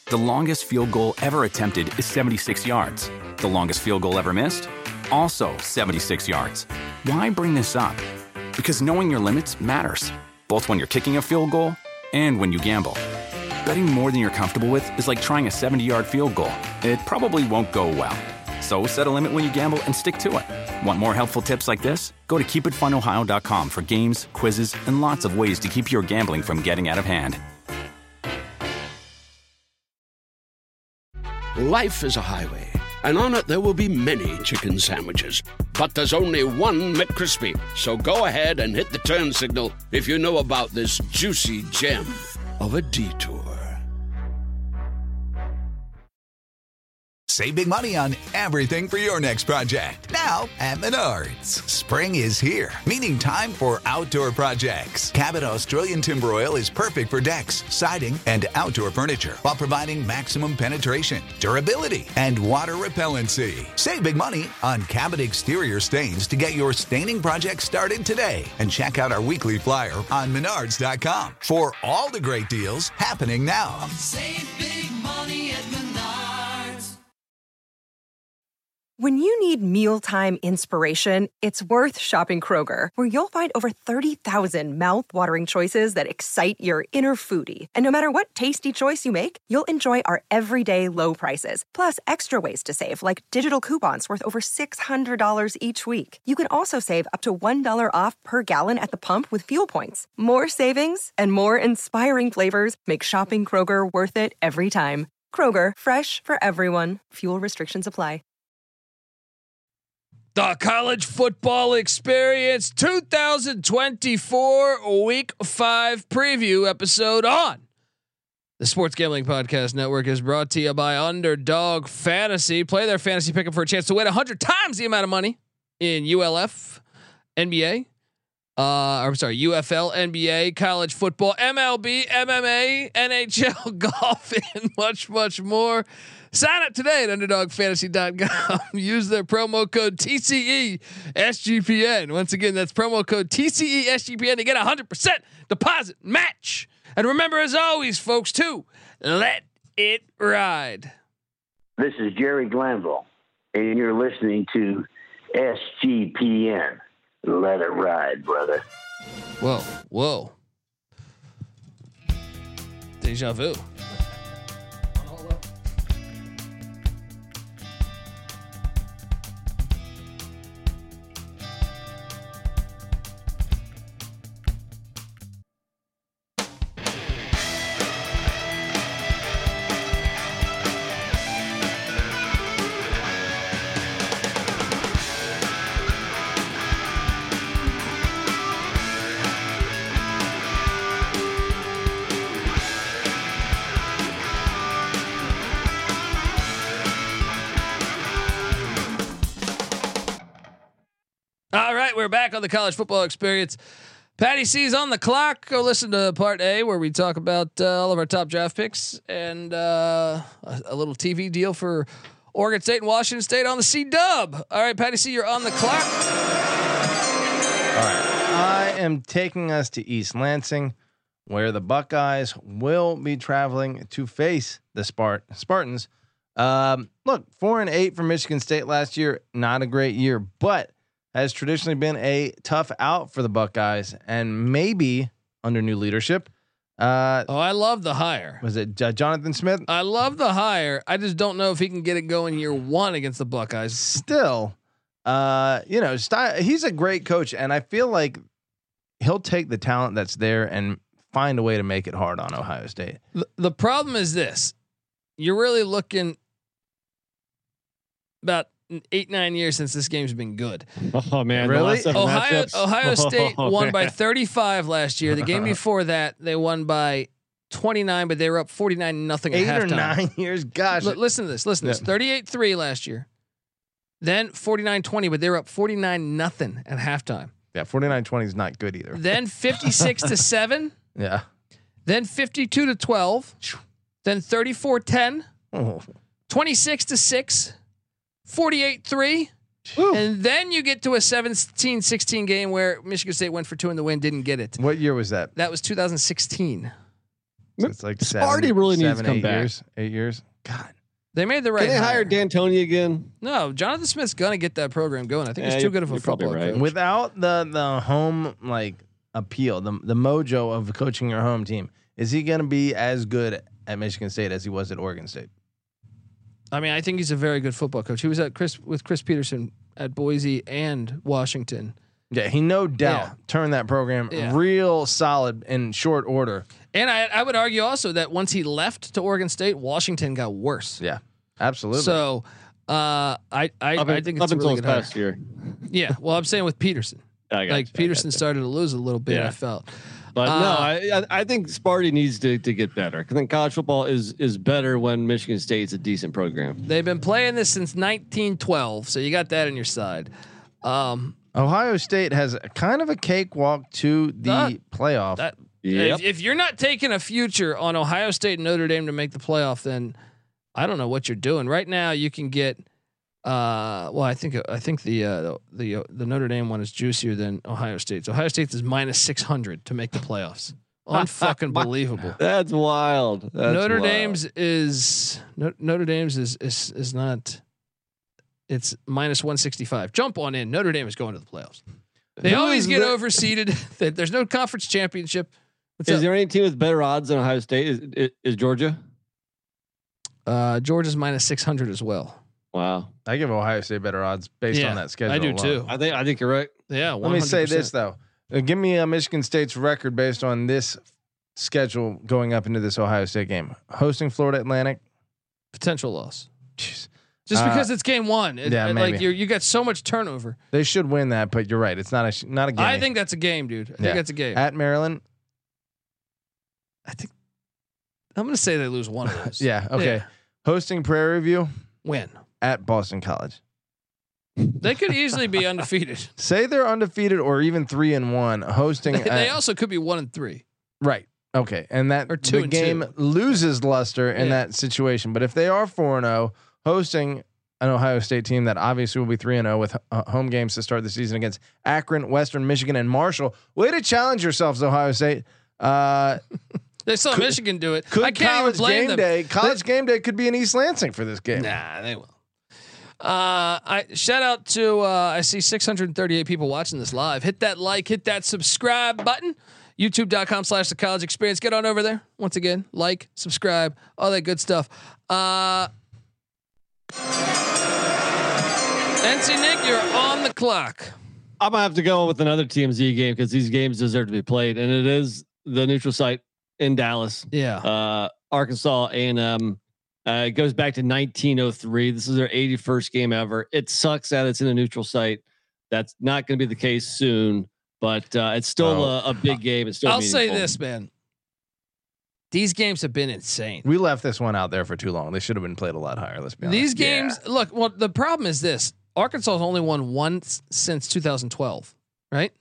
The longest field goal ever attempted is 76 yards. The longest field goal ever missed? Also 76 yards. Why bring this up? Because knowing your limits matters, both when you're kicking a field goal and when you gamble. Betting more than you're comfortable with is like trying a 70-yard field goal. It probably won't go well. So set a limit when you gamble and stick to it. Want more helpful tips like this? Go to keepitfunohio.com for games, quizzes, and lots of ways to keep your gambling from getting out of hand. Life is a highway, and on it there will be many chicken sandwiches. But there's only one McCrispy. So go ahead and hit the turn signal if you know about this juicy gem of a detour. Save big money on everything for your next project. Now at Menards. Spring is here, meaning time for outdoor projects. Cabot Australian Timber Oil is perfect for decks, siding, and outdoor furniture while providing maximum penetration, durability, and water repellency. Save big money on Cabot exterior stains to get your staining project started today. And check out our weekly flyer on Menards.com for all the great deals happening now. Save big money at Menards. When you need mealtime inspiration, it's worth shopping Kroger, where you'll find over 30,000 mouth-watering choices that excite your inner foodie. And no matter what tasty choice you make, you'll enjoy our everyday low prices, plus extra ways to save, like digital coupons worth over $600 each week. You can also save up to $1 off per gallon at the pump with fuel points. More savings and more inspiring flavors make shopping Kroger worth it every time. Kroger, fresh for everyone. Fuel restrictions apply. The College Football Experience 2024 Week 5 preview episode on the Sports Gambling Podcast Network is brought to you by Underdog Fantasy. Play their fantasy pick for a chance to win 100 times the amount of money in ULF, NBA, UFL, NBA, college football, MLB, MMA, NHL, golf, and much, much more. Sign up today at UnderdogFantasy.com. Use their promo code TCE SGPN. Once again, that's promo code TCE SGPN to get 100% deposit match. And remember, as always, folks, too, let it ride. This is Jerry Glanville, and you're listening to SGPN. Let it ride, brother. Whoa. Deja vu. All right, we're back on the College Football Experience. Patty C's on the clock. Go listen to part A where we talk about all of our top draft picks and a little TV deal for Oregon State and Washington State on the C-Dub. All right, Patty C, you're on the clock. All right, I am taking us to East Lansing, where the Buckeyes will be traveling to face the Spartans. Look, 4-8 for Michigan State last year, not a great year, but has traditionally been a tough out for the Buckeyes, and maybe under new leadership. I love the hire. Was it Jonathan Smith? I love the hire. I just don't know if he can get it going year one against the Buckeyes. Still, he's a great coach, and I feel like he'll take the talent that's there and find a way to make it hard on Ohio State. The problem is this: you're really looking about 8-9 years since this game's been good. Oh man, really? Ohio State won by 35 last year. The game before that, they won by 29, but they were up 49-0 at halftime. 8 or 9 years, gosh. Listen to this. 38-3 last year. Then 49-20, but they were up 49-0 at halftime. Yeah, 49-20 is not good either. Then 56-7. Yeah. Then 52-12. Then 34-10. 26-6. 48-3. And then you get to a 17-16 game where Michigan State went for 2 and the win, didn't get it. What year was that? That was 2016. So it's like Sparty really needs to come 8 back. years. 8 years. God. They made the right. Can they hire hire. D'Antoni again? No, Jonathan Smith's gonna get that program going. I think he's too good of a you're probably football right. coach. Without the home like appeal, the mojo of coaching your home team, is he going to be as good at Michigan State as he was at Oregon State? I mean, I think he's a very good football coach. He was with Chris Peterson at Boise and Washington. Yeah, he no doubt turned that program real solid in short order. And I would argue also that once he left to Oregon State, Washington got worse. Yeah, absolutely. So I think it's up a until really this good hire. past year. Yeah, well, I'm saying with Peterson, Peterson started to lose a little bit. Yeah. I felt, But no, I think Sparty needs to get better. I think college football is better when Michigan State's a decent program. they've been playing this since 1912, so you got that on your side. Ohio State has a kind of a cakewalk to the playoff. Yep. If you're not taking a future on Ohio State and Notre Dame to make the playoff, then I don't know what you're doing. Right now, you can get. I think the Notre Dame one is juicier than Ohio State's. Ohio State's is minus 600 to make the playoffs. Unfucking believable. That's wild. Notre Dame's is not. It's minus 165. Jump on in. Notre Dame is going to the playoffs. They always get overseeded. There's no conference championship. Is there any team with better odds than Ohio State? Is Georgia? Georgia's minus 600 as well. Wow. I give Ohio State better odds based on that schedule. I do alone. too. I think you're right. Yeah. 100%. Let me say this though. Give me Michigan State's record based on this schedule going up into this Ohio State game. Hosting Florida Atlantic. Potential loss. Jeez. Just because it's game one. maybe. Like you got so much turnover. They should win that, but you're right. It's not a game. I think that's a game, dude. I think that's a game. At Maryland. I think I'm going to say they lose one of those. Yeah. Okay. Yeah. Hosting Prairie View. Win. At Boston College. They could easily be undefeated. Say they're undefeated or even 3-1. Hosting. They also could be 1-3. Right. Okay. And that Or 2-2. the game loses luster in that situation. But if they are 4-0, hosting an Ohio State team that obviously will be 3-0 with home games to start the season against Akron, Western Michigan, and Marshall. Way to challenge yourselves, Ohio State. They saw Michigan do it. Could I can't college even blame game them. day? College game day could be in East Lansing for this game. Nah, they will. I shout out to I see 638 people watching this live. Hit that like, hit that subscribe button. YouTube.com/The College Experience. Get on over there. Once again, like, subscribe, all that good stuff. NC Nick, you're on the clock. I'm gonna have to go with another TMZ game because these games deserve to be played, and it is the neutral site in Dallas. Yeah. Arkansas A&M. It goes back to 1903. This is their 81st game ever. It sucks that it's in a neutral site. That's not going to be the case soon, but it's still a big game. It's still. I'll say this, man. These games have been insane. We left this one out there for too long. They should have been played a lot higher. Let's be honest. These games, look. Well, the problem is this: Arkansas has only won once since 2012, right?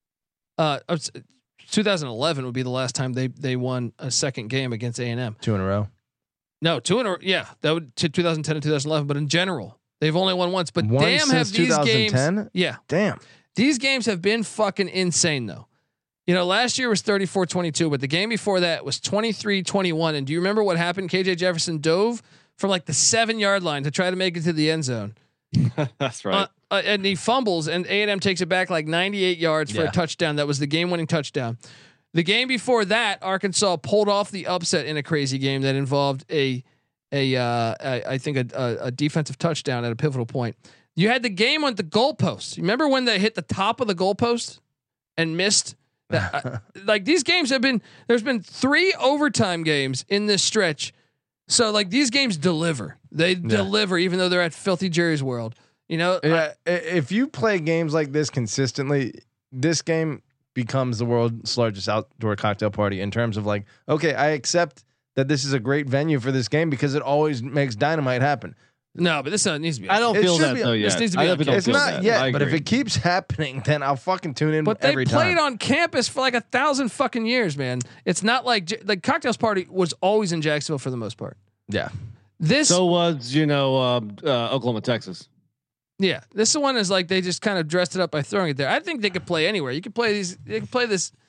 2011 would be the last time they won a second game against A&M. 2 in a row. No, 2 in a row. Yeah, that would to 2010 and 2011. But in general, they've only won once. But One damn, have since these 2010? games? Yeah, Damn. these games have been fucking insane though. You know, last year was 34-22, but the game before that was 23-21. And do you remember what happened? KJ Jefferson dove from like the 7-yard line to try to make it to the end zone. That's right. And he fumbles, and A&M takes it back like 98 yards for a touchdown. That was the game-winning touchdown. The game before that, Arkansas pulled off the upset in a crazy game that involved I think a defensive touchdown at a pivotal point. You had the game on the goalpost. You remember when they hit the top of the goalpost and missed? Like these games have been. There's been 3 overtime games in this stretch. So like these games deliver. They deliver even though they're at Filthy Jerry's World. You know, if you play games like this consistently, this game becomes the world's largest outdoor cocktail party in terms of like, okay, I accept that this is a great venue for this game because it always makes dynamite happen. no, but this needs to be. I don't feel should that be- though this yet. needs to be I on don't It's feel not that. yet, I but if agree. it keeps happening, then I'll fucking tune in But they every played time. on campus for like 1,000 fucking years, man. It's not like Cocktails Party was always in Jacksonville for the most part. Yeah. This So was Oklahoma, Texas. this one is like they just kind of dressed it up by throwing it there. I think they could play anywhere. You could play these. They could play this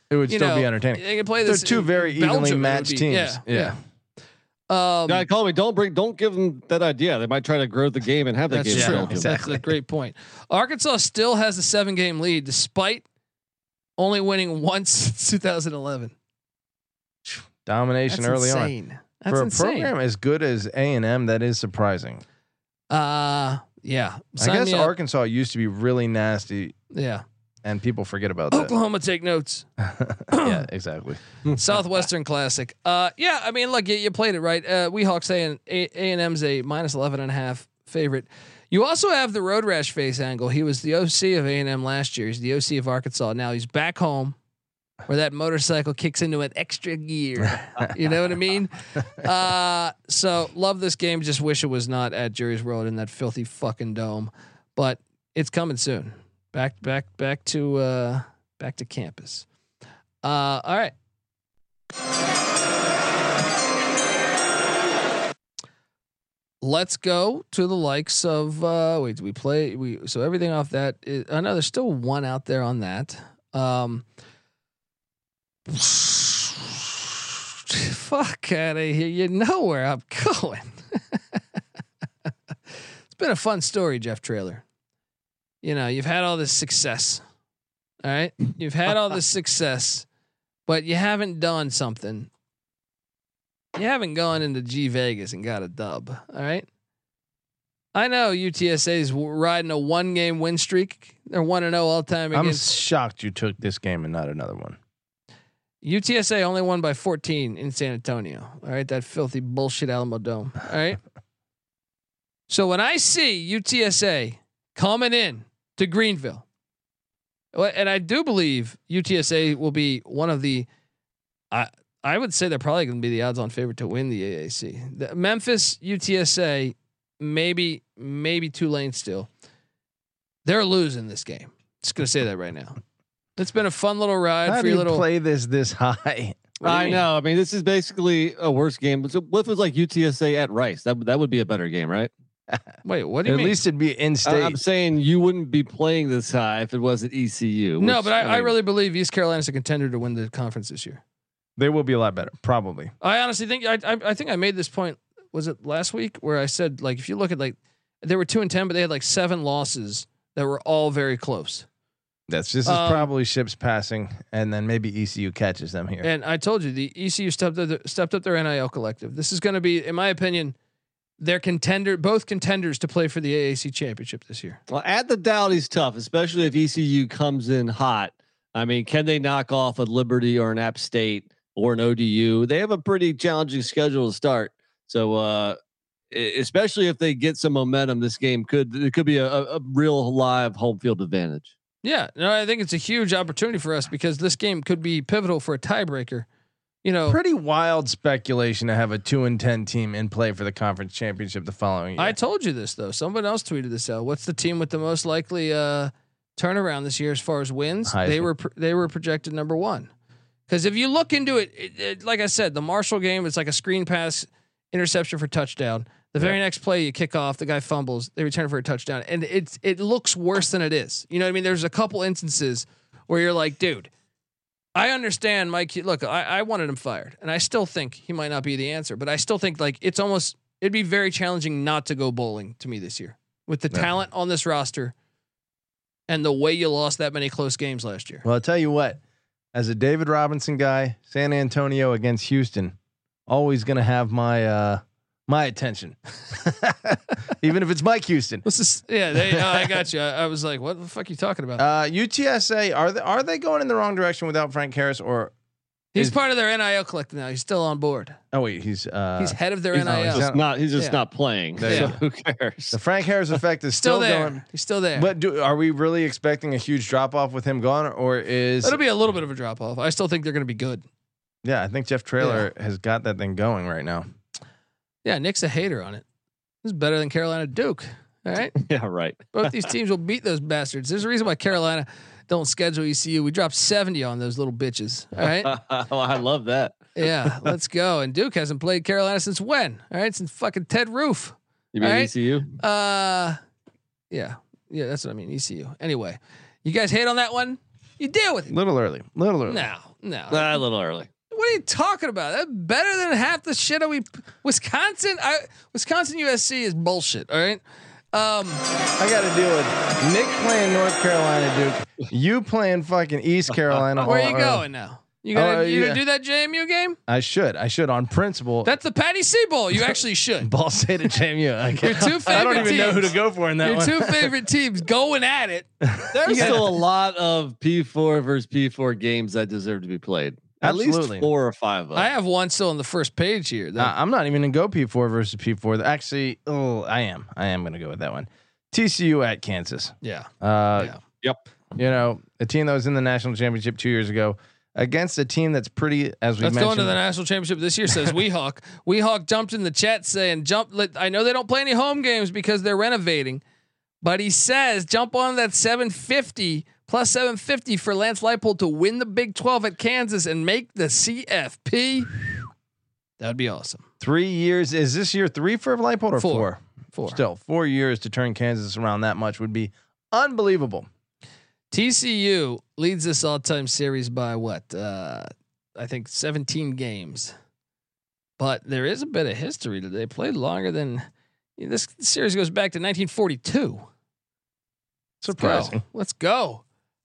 It would still be entertaining. They can play They're this. two very evenly matched teams. Yeah. Guy, call me. Don't give them that idea. They might try to grow the game and have that game. That's true. Exactly. That's a great point. Arkansas still has a 7-game lead despite only winning once since 2011. Domination That's early insane. on. That's For a insane. program as good as A&M, that is surprising. Yeah. I guess Arkansas used to be really nasty. Yeah. And people forget about that. Oklahoma, take notes. Yeah, exactly. Southwestern Classic. Yeah, I mean, look, you played it right. Weehawks saying A&M's a -11.5 favorite. You also have the road rash face angle. He was the OC of A&M last year. He's the OC of Arkansas. Now he's back home where that motorcycle kicks into an extra gear. You know what I mean? So love this game. Just wish it was not at Jerry's World in that filthy fucking dome, but it's coming soon. Back to campus. All right. Let's go to the likes of wait, we play so everything off that is, I know there's still one out there on that. Fuck out of here. You know where I'm going. It's been a fun story, Jeff Traylor. You know, you've had all this success. All right. You've had all this success, but you haven't done something. You haven't gone into G Vegas and got a dub. All right. I know UTSA is riding a 1-game win streak. They're 1-0 all time against. I'm shocked you took this game and not another one. UTSA only won by 14 in San Antonio. All right. That filthy bullshit Alamo Dome. All right. So when I see UTSA coming in to Greenville, and I do believe UTSA will be one of the, I would say they're probably going to be the odds-on favorite to win the AAC. The Memphis, UTSA, maybe Tulane still. They're losing this game. Just going to say that right now. It's been a fun little ride. How for do your you little play this high? I know. I mean, this is basically a worse game. So what if it was like UTSA at Rice? That would be a better game, right? Wait, what do you At mean? least it'd be in-state. I'm saying you wouldn't be playing this high if it was at ECU. No, but I really believe East Carolina's a contender to win the conference this year. They will be a lot better, probably. I honestly think I think I made this point. Was it last week where I said, like, if you look at, like, they were 2-10, but they had like 7 losses that were all very close. This is probably ships passing, and then maybe ECU catches them here. And I told you the ECU stepped up their NIL collective. This is going to be, in my opinion, they're both contenders to play for the AAC championship this year. Well, at the Dowdy's tough, especially if ECU comes in hot. I mean, can they knock off a Liberty or an App State or an ODU? They have a pretty challenging schedule to start. So, especially if they get some momentum, this game could be a real live home field advantage. Yeah, no, I think it's a huge opportunity for us because this game could be pivotal for a tiebreaker. You know, pretty wild speculation to have a 2-10 team in play for the conference championship the following year. I told you this though. Someone else tweeted this out. What's the team with the most likely turnaround this year as far as wins? Heisman. They were projected number 1. Because if you look into it, like I said, the Marshall game, it's like a screen pass, interception for touchdown. The very next play, you kick off, the guy fumbles, they return for a touchdown, and it looks worse than it is. You know what I mean? There's a couple instances where you're like, dude, I understand Mike. Look, I wanted him fired, and I still think he might not be the answer, but I still think like it'd be very challenging not to go bowling to me this year with the talent on this roster and the way you lost that many close games last year. Well, I'll tell you what, as a David Robinson guy, San Antonio against Houston, always going to have my attention, even if it's Mike Houston. What's this? Yeah, I got you. I was like, what the fuck are you talking about? UTSA, are they going in the wrong direction without Frank Harris, or he's part of their NIL collective now? He's still on board. Oh wait, he's head of their NIL. He's just not playing. So who cares? The Frank Harris effect is still there. going. He's still there. But are we really expecting a huge drop off with him gone, or is it'll be a little bit of a drop off? I still think they're going to be good. Yeah, I think Jeff Traylor has got that thing going right now. Yeah, Nick's a hater on it. This is better than Carolina Duke. All right. Yeah, right. Both these teams will beat those bastards. There's a reason why Carolina don't schedule ECU. We dropped 70 on those little bitches. All right. Oh, I love that. Yeah, let's go. And Duke hasn't played Carolina since when? All right, since fucking Ted Roof. You mean ECU? Yeah, that's what I mean. ECU. Anyway, you guys hate on that one? You deal with it. Little early. No. No, a little early. What are you talking about? That's better than half the shit Wisconsin USC is bullshit. All right. I got to deal with Nick playing North Carolina, Duke. You playing fucking East Carolina. Where are you going now? You gonna do that JMU game? I should on principle. That's the Patty C Bowl. You actually should. Ball State at JMU. Your two favorite I don't even teams. know who to go for in that Your one. two favorite teams going at it. There's still a lot of P4 versus P4 games that deserve to be played. Absolutely. At least 4 or 5 of them. I have one still on the first page here. I'm not even gonna go P4 versus P4. Actually, I am gonna go with that one. TCU at Kansas. Yeah. Yep. You know, a team that was in the national championship 2 years ago against a team that's pretty, as we mentioned. Let's go into the national championship this year. Says Weehawk. Weehawk jumped in the chat saying, I know they don't play any home games because they're renovating, but he says jump on that 750 plus 750 for Lance Leipold to win the Big 12 at Kansas and make the CFP. That would be awesome. 3 years. Is this year 3 for Leipold or 4? 4. Still 4 years to turn Kansas around that much would be unbelievable. TCU leads this all-time series by what? I think 17 games. But there is a bit of history. They played longer than this series goes back to 1942. Surprising. Let's go.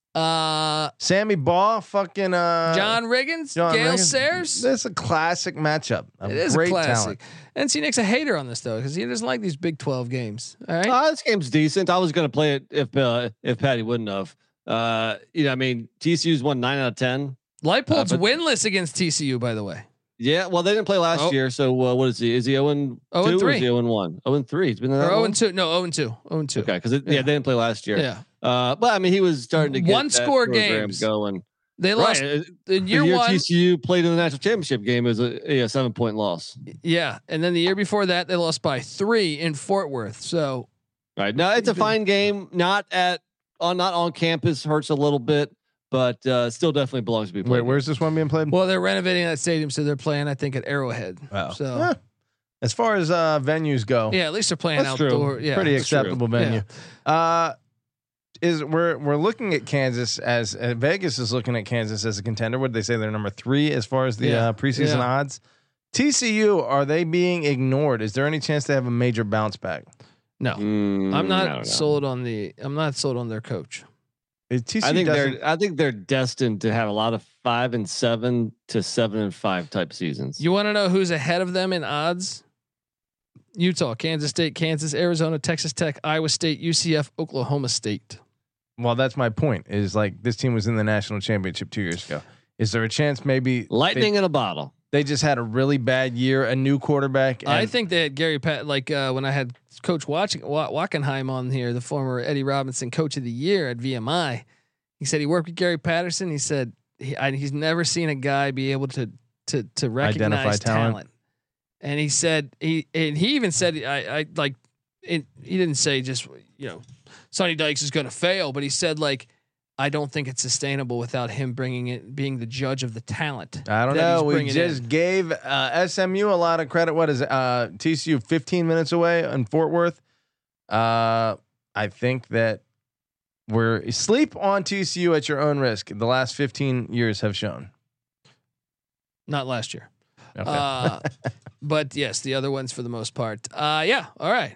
Sammy Baugh, fucking John Riggins, Gale Sayers. That's a classic matchup. It is great a classic. talent. NC Nick's a hater on this though because he doesn't like these Big 12 games. All right, This game's decent. I was going to play it if Patty wouldn't have. I mean, TCU's won 9 out of 10. Leipold's winless against TCU, by the way. Yeah, well, they didn't play last year, so what is he? Is he 0-2 or is he 0-1? 0-3. He's been there. 0-2. No, 0-2. 0-2. Okay, because they didn't play last year. Yeah. But I mean, he was starting to get one score games going. They lost in year one. TCU played in the national championship game. It was a 7-point loss. Yeah, and then the year before that, they lost by 3 in Fort Worth. So, right now it's a fine game. Not on campus. Hurts a little bit. But still definitely belongs to be played. Wait, where's this one being played? Well, they're renovating that stadium, so they're playing, I think, at Arrowhead. Wow. So, as far as venues go, yeah, at least they're playing outdoor. True. Yeah, pretty acceptable venue. Yeah. We're looking at Kansas as Vegas is looking at Kansas as a contender. Would they say they're number 3 as far as the preseason odds? TCU, are they being ignored? Is there any chance they have a major bounce back? No, I'm not sold on their coach. I think they're destined to have a lot of 5-7 to 7-5 type seasons. You want to know who's ahead of them in odds? Utah, Kansas State, Kansas, Arizona, Texas Tech, Iowa State, UCF, Oklahoma State. Well, that's my point. Is like this team was in the national championship 2 years ago. Is there a chance maybe lightning in a bottle? They just had a really bad year, a new quarterback. I think they had Gary Pat when I had Coach Wackenheim on here, the former Eddie Robinson Coach of the Year at VMI. He said he worked with Gary Patterson. He said he's never seen a guy be able to recognize identify talent. And he said he even said he didn't say just Sonny Dykes is going to fail, but he said I don't think it's sustainable without him being the judge of the talent. I don't know. We just gave SMU a lot of credit. What is it? TCU 15 minutes away in Fort Worth. I think that we're sleep on TCU at your own risk. The last 15 years have shown. Not last year. Okay. But yes, the other ones for the most part. Yeah. All right.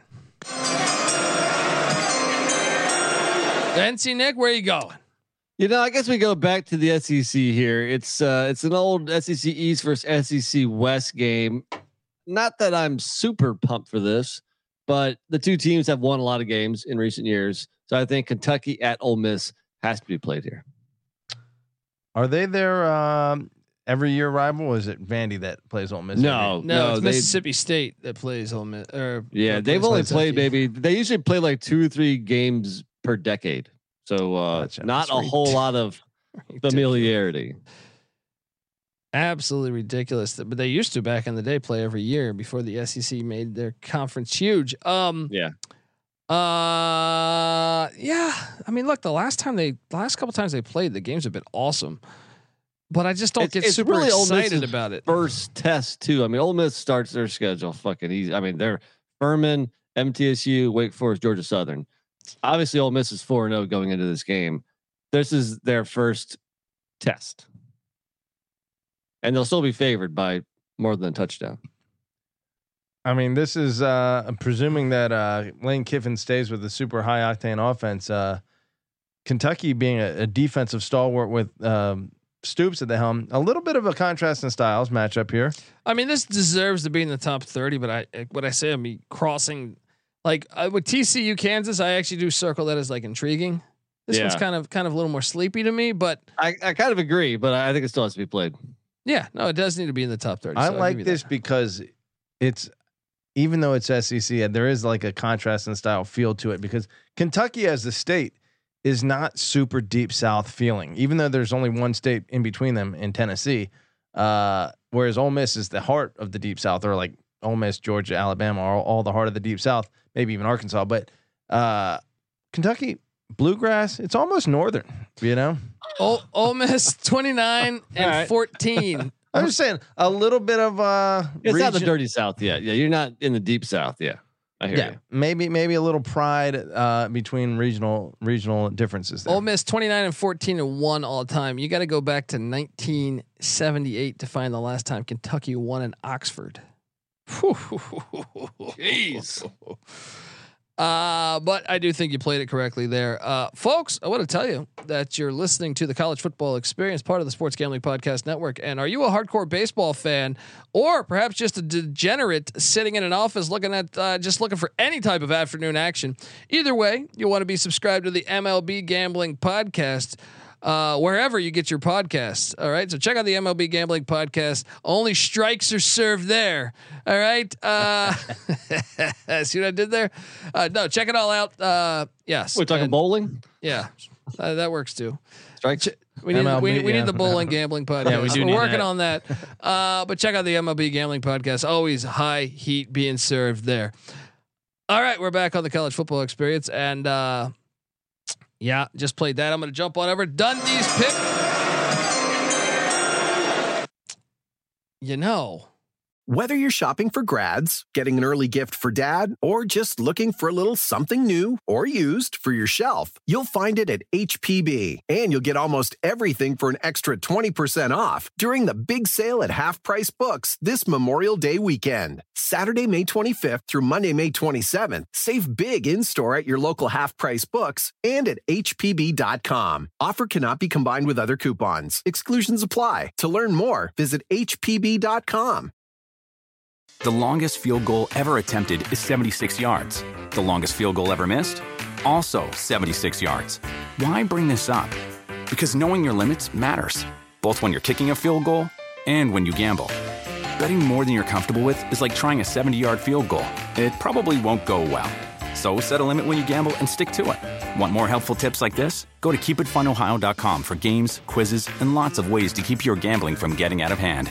NC Nick, where are you going? I guess we go back to the SEC here. It's an old SEC East versus SEC West game. Not that I'm super pumped for this, but the two teams have won a lot of games in recent years. So I think Kentucky at Ole Miss has to be played here. Are they their every year rival? Or is it Vandy that plays Ole Miss? No, it's Mississippi State that plays Ole Miss. They've only played maybe they usually play like 2 or 3 games per decade. So not a whole lot of familiarity. Absolutely ridiculous. But they used to back in the day play every year before the SEC made their conference huge. Yeah. I mean, look, the last couple times they played, the games have been awesome. But I just don't get super really excited about it. First test too. I mean, Ole Miss starts their schedule fucking easy. I mean, they're Furman, MTSU, Wake Forest, Georgia Southern. Obviously, Ole Miss is 4-0 going into this game. This is their first test. and they'll still be favored by more than a touchdown. I mean, this is presuming that Lane Kiffin stays with the super high octane offense. Kentucky being a defensive stalwart with Stoops at the helm, a little bit of a contrast in styles matchup here. I mean, this deserves to be in the top 30, but when I say I'm crossing, like with TCU Kansas, I actually do circle that as like intriguing. This one's kind of a little more sleepy to me, but I kind of agree, but I think it still has to be played. Yeah, no, it does need to be in the top 30. I like this because it's, even though it's SEC, there is like a contrast in style feel to it because Kentucky as the state is not super deep South feeling, even though there's only one state in between them in Tennessee. Whereas Ole Miss is the heart of the deep South, or like Ole Miss, Georgia, Alabama are all the heart of the deep South, maybe even Arkansas. But Kentucky bluegrass, it's almost northern, you know. Ole Miss 29 and 14. I'm just saying a little bit of it's not the dirty South yet. Yeah, you're not in the deep South. Yeah, I hear you. Maybe a little pride between regional differences there. Ole Miss 29 and 14 and 1 all time. You got to go back to 1978 to find the last time Kentucky won in Oxford. Jeez. But I do think you played it correctly there. Folks, I want to tell you that you're listening to the College Football Experience, part of the Sports Gambling Podcast Network. And are you a hardcore baseball fan, or perhaps just a degenerate sitting in an office looking for any type of afternoon action? Either way, you want to be subscribed to the MLB Gambling Podcast, wherever you get your podcasts. All right. So check out the MLB Gambling Podcast. Only strikes are served there. All right. See what I did there? No, check it all out. Yes. We're talking bowling. Yeah. That works too. Strikes. We need the bowling gambling podcast. Yeah, We're working on that. But check out the MLB Gambling Podcast. Always high heat being served there. All right. We're back on the College Football Experience, and, yeah, just played that. I'm going to jump on over Dundee's pick. You know, whether you're shopping for grads, getting an early gift for dad, or just looking for a little something new or used for your shelf, you'll find it at HPB. And you'll get almost everything for an extra 20% off during the big sale at Half Price Books this Memorial Day weekend. Saturday, May 25th through Monday, May 27th. Save big in-store at your local Half Price Books and at HPB.com. Offer cannot be combined with other coupons. Exclusions apply. To learn more, visit HPB.com. The longest field goal ever attempted is 76 yards. The longest field goal ever missed? Also 76 yards. Why bring this up? Because knowing your limits matters, both when you're kicking a field goal and when you gamble. Betting more than you're comfortable with is like trying a 70-yard field goal. It probably won't go well. So set a limit when you gamble and stick to it. Want more helpful tips like this? Go to keepitfunohio.com for games, quizzes, and lots of ways to keep your gambling from getting out of hand.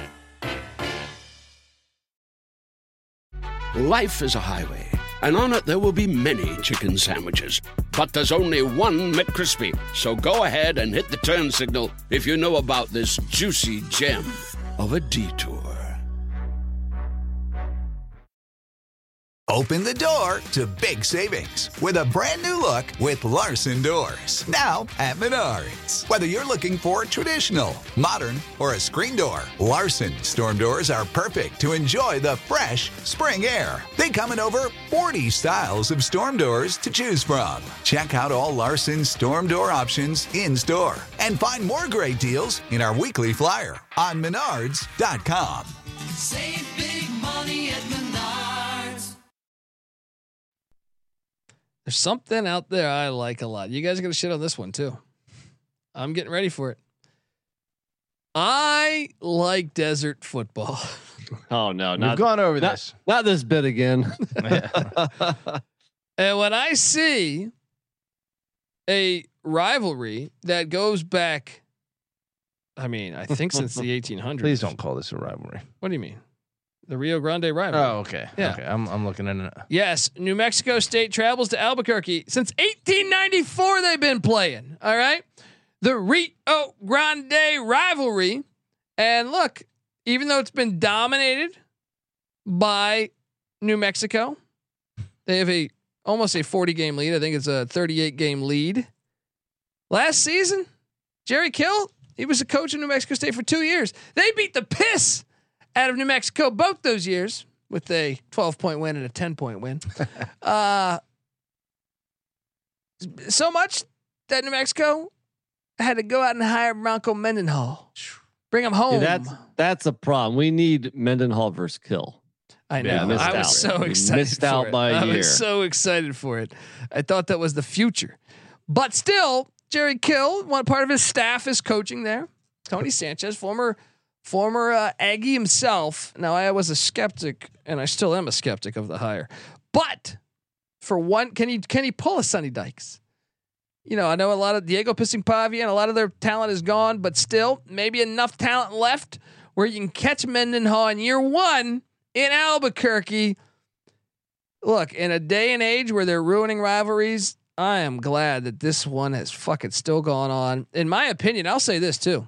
Life is a highway, and on it there will be many chicken sandwiches. But there's only one McCrispy. So go ahead and hit the turn signal if you know about this juicy gem of a detour. Open the door to big savings with a brand new look with Larson Doors. Now at Menards. Whether you're looking for traditional, modern, or a screen door, Larson storm doors are perfect to enjoy the fresh spring air. They come in over 40 styles of storm doors to choose from. Check out all Larson storm door options in store and find more great deals in our weekly flyer on Menards.com. Save big money at Menards. there's something out there I like a lot. You guys are gonna shit on this one too. I'm getting ready for it. I like desert football. Oh no, we've gone over this. Not this bit again. And when I see a rivalry that goes back, I mean, I think since the 1800s. Please don't call this a rivalry. What do you mean? The Rio Grande rivalry. Oh, okay. Yeah. Okay. I'm looking at it. Yes. New Mexico State travels to Albuquerque. Since 1894, they've been playing. All right. The Rio Grande rivalry. And look, even though it's been dominated by New Mexico, they have almost a 40 game lead. I think it's a 38 game lead. Last season, Jerry Kill, He was a coach in New Mexico State for 2 years. They beat the piss out of New Mexico both those years with a 12-point win and a 10-point win. So much that New Mexico had to go out and hire Bronco Mendenhall, bring him home. That's a problem. We need Mendenhall versus Kill. I know. I was so excited. Missed out by a year. I was so excited for it. I thought that was the future, but still, Jerry Kill, one part of his staff is coaching there. Tony Sanchez, former Aggie himself. Now I was a skeptic, and I still am a skeptic of the hire. But for one, can he pull a Sonny Dykes? You know, I know a lot of Diego Piscopavia and a lot of their talent is gone, but still, maybe enough talent left where you can catch Mendenhall in year one in Albuquerque. Look, in a day and age where they're ruining rivalries, I am glad that this one has fucking still gone on. In my opinion, I'll say this too.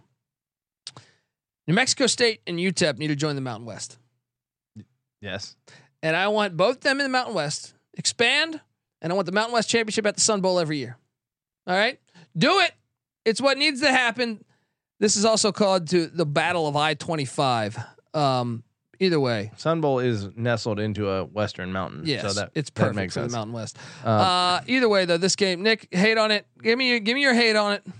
New Mexico State and UTEP need to join the Mountain West. Yes. And I want both them in the Mountain West. Expand, and I want the Mountain West Championship at the Sun Bowl every year. All right? Do it. It's what needs to happen. This is also called to the Battle of I-25. Either way. Sun Bowl is nestled into a western mountain. Yes, so it's perfect makes for sense. the Mountain West. Either way, though, this game, Nick, hate on it. Give me your hate on it.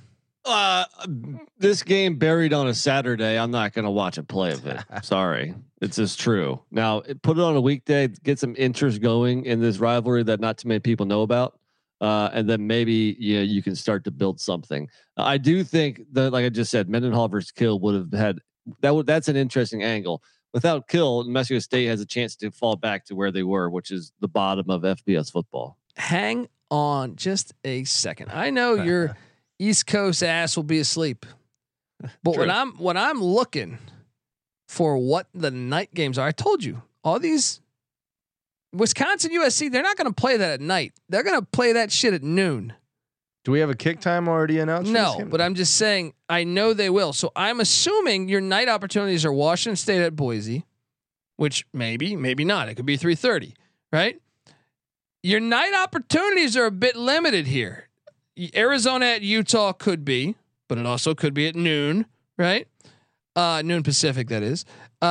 This game buried on a Saturday. I'm not going to watch a play of it. Sorry. It's just true. Now put it on a weekday, get some interest going in this rivalry that not too many people know about. And then maybe you can start to build something. I do think that, like I just said, Mendenhall versus Kill would have had that's an interesting angle. Without Kill, New Mexico State has a chance to fall back to where they were, which is the bottom of FBS football. Hang on just a second. I know your East Coast ass will be asleep, but True. when I'm looking for what the night games are, I told you all these Wisconsin USC, they're not going to play that at night. They're going to play that shit at noon. Do we have a kick time already announced? No, but I'm just saying, I know they will. So I'm assuming your night opportunities are Washington State at Boise, which maybe not. It could be 3:30, right? Your night opportunities are a bit limited here. Arizona at Utah could be, but it also could be at noon, right? Noon Pacific, that is.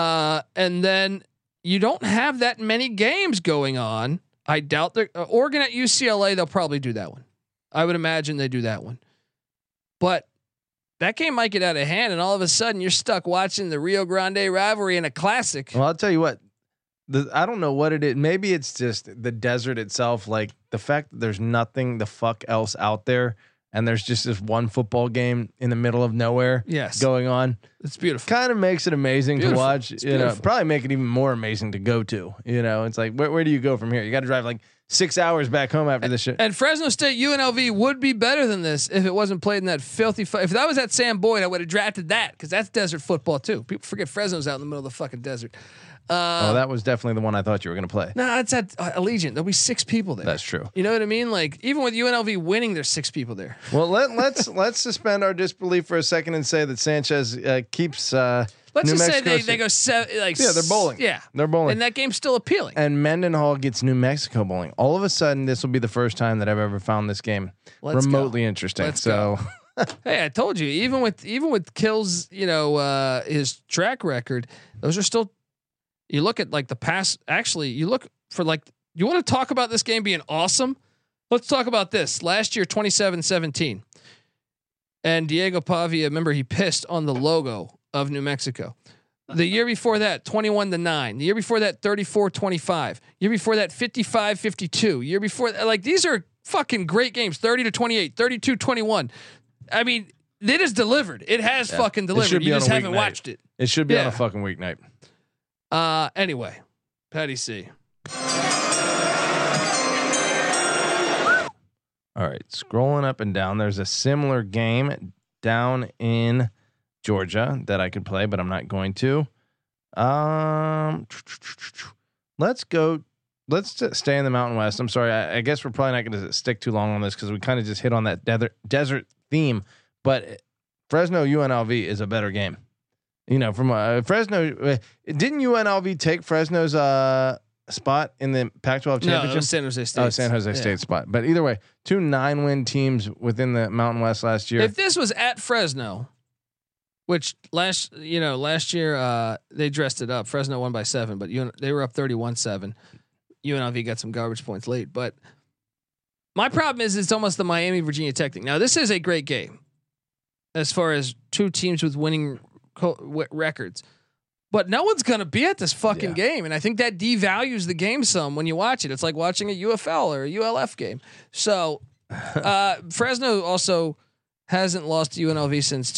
And then you don't have that many games going on. I doubt they're Oregon at UCLA. They'll probably do that one. I would imagine they do that one, but that game might get out of hand, and all of a sudden you're stuck watching the Rio Grande rivalry in a classic. Well, I'll tell you what. I don't know what it is. Maybe it's just the desert itself. Like the fact that there's nothing the fuck else out there, and there's just this one football game in the middle of nowhere. Going on. It's beautiful. Kind of makes it amazing to watch. It's probably make it even more amazing to go to. It's like where do you go from here? You got to drive like 6 hours back home after this shit. And Fresno State UNLV would be better than this if it wasn't played in that filthy. If that was at Sam Boyd, I would have drafted that because that's desert football too. People forget Fresno's out in the middle of the fucking desert. That was definitely the one I thought you were going to play. No, it's at Allegiant. There'll be 6 people there. That's true. You know what I mean? Like even with UNLV winning, there's 6 people there. Well, let's suspend our disbelief for a second and say that Sanchez keeps. Let's New just Mexico say they go 7. Like they're bowling. Yeah, they're bowling, and that game's still appealing. And Mendenhall gets New Mexico bowling. All of a sudden, this will be the first time that I've ever found this game remotely interesting. Let's go. Hey, I told you, even with Kill's, his track record, those are still. You look at like the past. Actually, you look for like. You want to talk about this game being awesome? Let's talk about this. Last year, 27-17, and Diego Pavia. Remember, he pissed on the logo of New Mexico. The year before that, 21-9. The year before that, 34-25. Year before that, 55-52. Year before, like these are fucking great games. 30-28, 32-21. I mean, it is delivered. It has fucking delivered. You just haven't watched it. It should be on a fucking weeknight. Anyway, Patty C. All right, scrolling up and down. There's a similar game down in Georgia that I could play, but I'm not going to. Let's go. Let's stay in the Mountain West. I'm sorry. I guess we're probably not going to stick too long on this because we kind of just hit on that desert theme. But Fresno UNLV is a better game. From Fresno, didn't UNLV take Fresno's spot in the Pac-12 championship? No, it was San Jose State. Oh, San Jose State spot. But either way, 2 9-win teams within the Mountain West last year. If this was at Fresno, which last year they dressed it up. Fresno won by 7, but they were up 31-7. UNLV got some garbage points late, but my problem is it's almost the Miami Virginia Tech thing. Now this is a great game as far as two teams with winning records, but no one's going to be at this fucking game. And I think that devalues the game some when you watch it. It's like watching a UFL or a ULF game. So Fresno also hasn't lost to UNLV since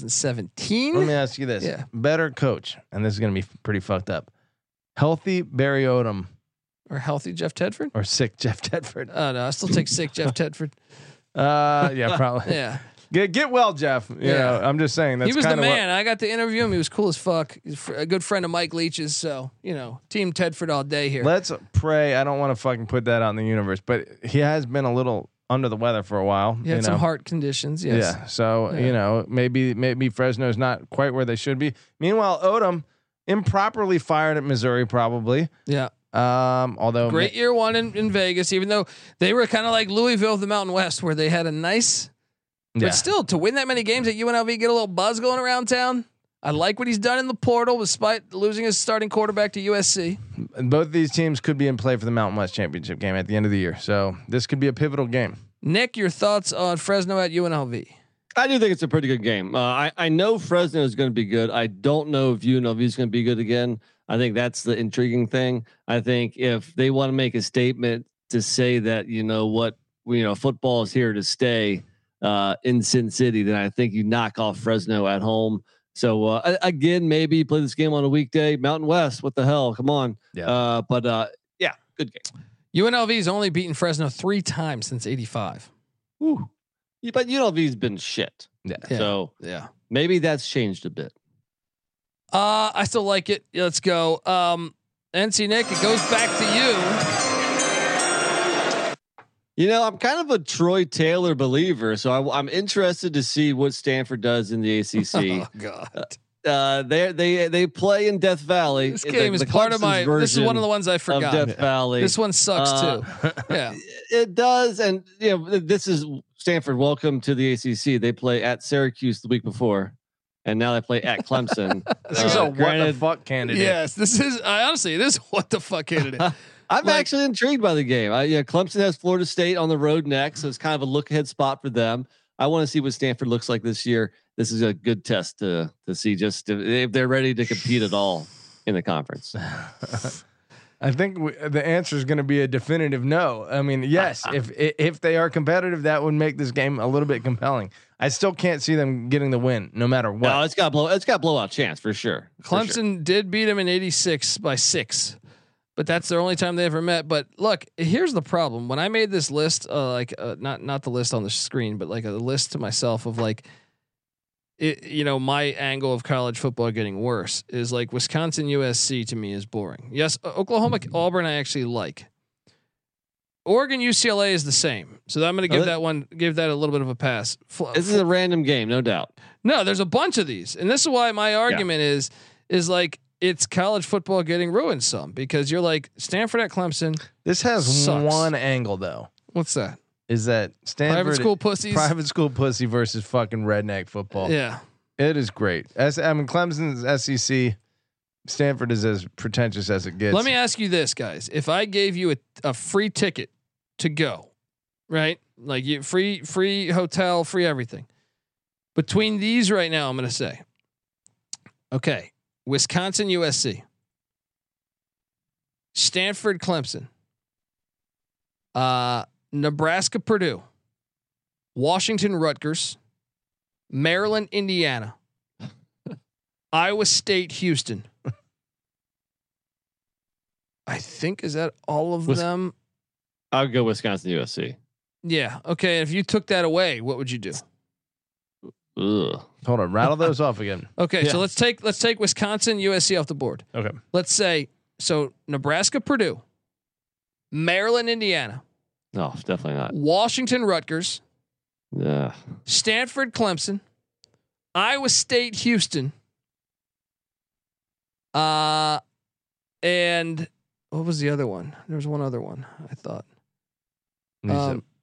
2017. Let me ask you this. Yeah. Better coach, and this is going to be pretty fucked up. Healthy Barry Odom. Or healthy Jeff Tedford? Or sick Jeff Tedford. Oh, no, I still take sick Jeff Tedford. Yeah, probably. Yeah. Get well, Jeff. You know, I'm just saying that's he was the man. I got to interview him. He was cool as fuck. He's a good friend of Mike Leach's. So, Team Tedford all day here. Let's pray. I don't want to fucking put that out in the universe, but he has been a little under the weather for a while. He had some heart conditions. Yes. Yeah. So, maybe Fresno's not quite where they should be. Meanwhile, Odom improperly fired at Missouri, probably. Yeah. Although great year one in Vegas, even though they were kind of like Louisville of the Mountain West, where they had a nice, but still to win that many games at UNLV, get a little buzz going around town. I like what he's done in the portal, despite losing his starting quarterback to USC. Both of these teams could be in play for the Mountain West championship game at the end of the year, so this could be a pivotal game. Nick, your thoughts on Fresno at UNLV? I do think it's a pretty good game. I know Fresno is going to be good. I don't know if UNLV is going to be good again. I think that's the intriguing thing. I think if they want to make a statement to say that, football is here to stay in Sin City, then I think you knock off Fresno at home. So again, maybe play this game on a weekday. Mountain West, what the hell? Come on. Yeah. Yeah, good game. UNLV's only beaten Fresno 3 times since '85. Ooh. Yeah, but UNLV's been shit. Yeah. So maybe that's changed a bit. I still like it. Let's go. NC Nick, it goes back to you. I'm kind of a Troy Taylor believer, so I'm interested to see what Stanford does in the ACC. Oh God. They play in Death Valley. This game is part of my. This is one of the ones I forgot. Death Valley. This one sucks too. Yeah, it does, and this is Stanford. Welcome to the ACC. They play at Syracuse the week before, and now they play at Clemson. This is a what the fuck candidate. Yes, this is. Honestly, this is what the fuck candidate. I'm actually intrigued by the game. Clemson has Florida State on the road next, so it's kind of a look ahead spot for them. I want to see what Stanford looks like this year. This is a good test to see just if they're ready to compete at all in the conference. I think the answer is going to be a definitive no. I mean, yes, if they are competitive, that would make this game a little bit compelling. I still can't see them getting the win, no matter what. No, it's got blowout chance for sure. Clemson did beat them in '86 by 6, but that's their only time they ever met. But look, here's the problem: when I made this list, not the list on the screen, but like a list to myself of like. My angle of college football getting worse is like Wisconsin USC to me is boring. Yes, Oklahoma Auburn I actually like. Oregon UCLA is the same, so I'm going to give that a little bit of a pass. This is a random game, no doubt. No, there's a bunch of these, and this is why my argument is like it's college football getting ruined some because you're like Stanford at Clemson. This has one angle though. What's that? Is that Stanford private school pussy versus fucking redneck football? Yeah, it is great. Clemson's SEC, Stanford is as pretentious as it gets. Let me ask you this, guys: if I gave you a free ticket to go, right? Like free hotel, free everything. Between these right now, I'm going to say, okay, Wisconsin USC, Stanford Clemson, Nebraska, Purdue, Washington, Rutgers, Maryland, Indiana, Iowa State, Houston. I think is that all of them? I'll go Wisconsin, USC. Yeah. Okay. If you took that away, what would you do? Ugh. Hold on, rattle those off again. Okay. Yeah. So let's take Wisconsin, USC off the board. Okay. Let's say Nebraska, Purdue, Maryland, Indiana. No, definitely not. Washington, Rutgers. Yeah. Stanford, Clemson. Iowa State, Houston. And what was the other one? There was one other one, I thought.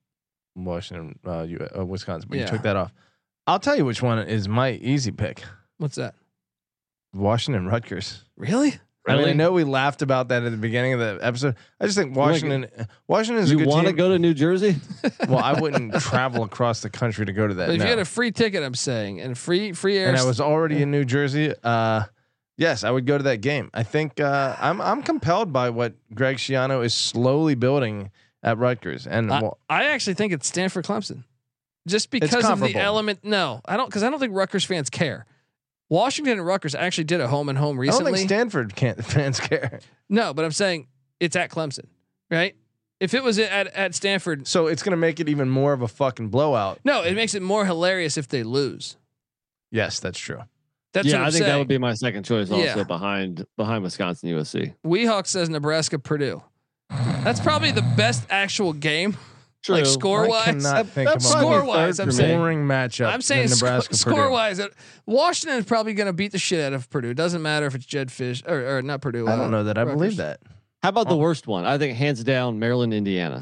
Washington, Wisconsin, but you took that off. I'll tell you which one is my easy pick. What's that? Washington, Rutgers. Really? I mean, I know we laughed about that at the beginning of the episode. I just think Washington's a good team. You want to go to New Jersey? Well, I wouldn't travel across the country to go to that. But if you had a free ticket, I'm saying, and free air, and I was already in New Jersey, yes, I would go to that game. I think I'm compelled by what Greg Schiano is slowly building at Rutgers, and I actually think it's Stanford Clemson, just because of the element. No, I don't, because I don't think Rutgers fans care. Washington and Rutgers actually did a home and home recently. I don't think Stanford fans care. No, but I'm saying it's at Clemson, right? If it was at Stanford, so it's going to make it even more of a fucking blowout. No, it makes it more hilarious if they lose. Yes, that's true. That's what I'm I think saying. that would be my second choice, also behind Wisconsin USC. Weehawk says Nebraska Purdue. That's probably the best actual game. True. Like score wise, score wise, I'm saying boring matchup. I'm saying Nebraska score wise, Washington is probably going to beat the shit out of Purdue. It doesn't matter if it's Jed Fish or not Purdue. I don't know that I believe that. How about the worst one? I think hands down Maryland, Indiana.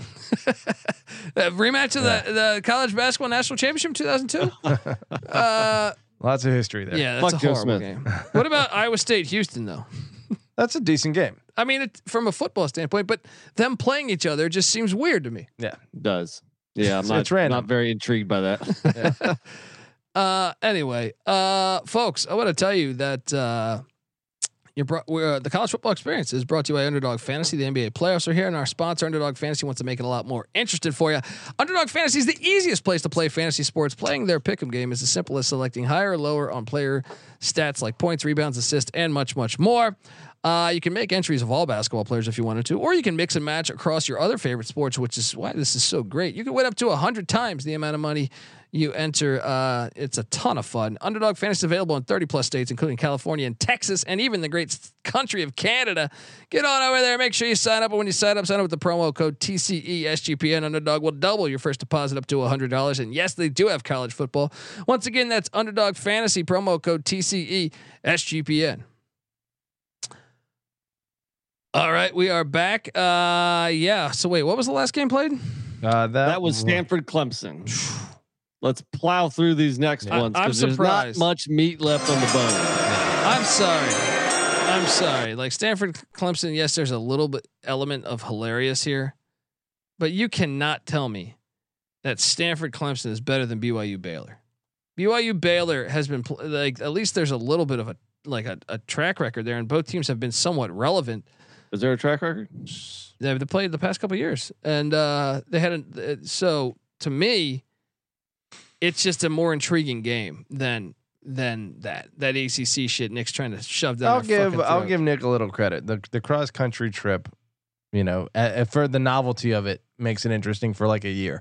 Rematch of the college basketball national championship 2002. Lots of history there. Yeah, that's a horrible game. What about Iowa State, Houston though? That's a decent game. I mean, from a football standpoint, but them playing each other just seems weird to me. Yeah, it does. Yeah, I'm not very intrigued by that. Anyway, folks, I want to tell you that the college football experience is brought to you by Underdog Fantasy. The NBA playoffs are here, and our sponsor, Underdog Fantasy, wants to make it a lot more interesting for you. Underdog Fantasy is the easiest place to play fantasy sports. Playing their pick'em game is as simple as selecting higher or lower on player stats like points, rebounds, assists, and much, much more. You can make entries of all basketball players if you wanted to, or you can mix and match across your other favorite sports, which is why this is so great. You can win up to 100 times the amount of money you enter. It's a ton of fun. Underdog Fantasy is available in 30 plus states, including California and Texas, and even the great country of Canada. Get on over there. Make sure you sign up. And when you sign up with the promo code TCESGPN. Underdog will double your first deposit up to $100. And yes, they do have college football. Once again, that's Underdog Fantasy, promo code TCESGPN. All right, we are back. Yeah. So wait, what was the last game played? That was Stanford Clemson. Let's plow through these next ones because there's not much meat left on the bone. I'm sorry. Like Stanford Clemson, yes, there's a little bit element of hilarious here, but you cannot tell me that Stanford Clemson is better than BYU Baylor. BYU Baylor has been like, at least there's a little bit of a track record there, and both teams have been somewhat relevant. Is there a track record? They've played the past couple of years, and they had so to me, it's just a more intriguing game than that ACC shit Nick's trying to shove down. I'll give Nick a little credit. The cross country trip, for the novelty of it, makes it interesting for like a year.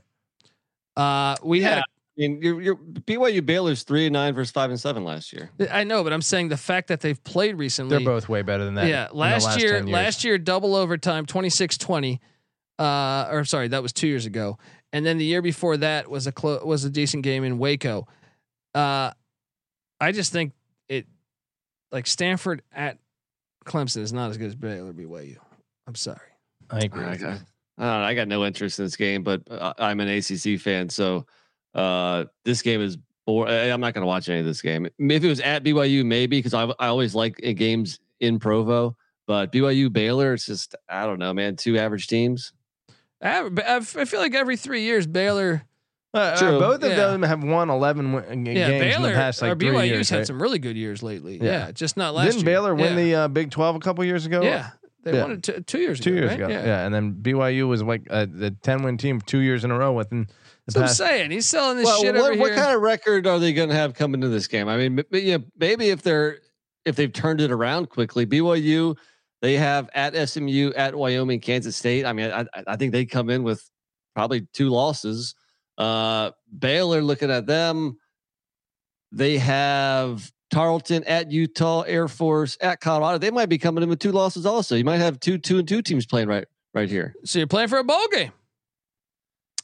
We had. I mean, your BYU Baylor's 3-9 versus 5-7 last year. I know, but I'm saying the fact that they've played recently, they're both way better than that. Yeah, last year double overtime 26-20. Or sorry, that was 2 years ago, and then the year before that was a decent game in Waco. I just think it, like Stanford at Clemson, is not as good as Baylor BYU. I'm sorry. I agree. I got no interest in this game, but I'm an ACC fan, so. This game is boring. I'm not going to watch any of this game. If it was at BYU, maybe, because I always like games in Provo. But BYU Baylor, it's just, I don't know, man. Two average teams. I feel like every 3 years Baylor. Both of them have won 11 games Baylor, in the past like 3 years. BYU's had some really good years lately. Yeah, just not last year. Didn't Baylor win the Big 12 a couple years ago? Yeah. They won it 2 years ago. 2 years ago. Yeah. And then BYU was like the 10-win team 2 years in a row within. That's what I'm saying. He's selling this shit over here. What kind of record are they going to have coming to this game? I mean, maybe if they've turned it around quickly. BYU, they have at SMU, at Wyoming, Kansas State. I mean, I think they come in with probably 2 losses. Baylor, looking at them, they have Tarleton at Utah, Air Force at Colorado. They might be coming in with 2 losses also. You might have 2-2 teams playing right here. So you're playing for a bowl game.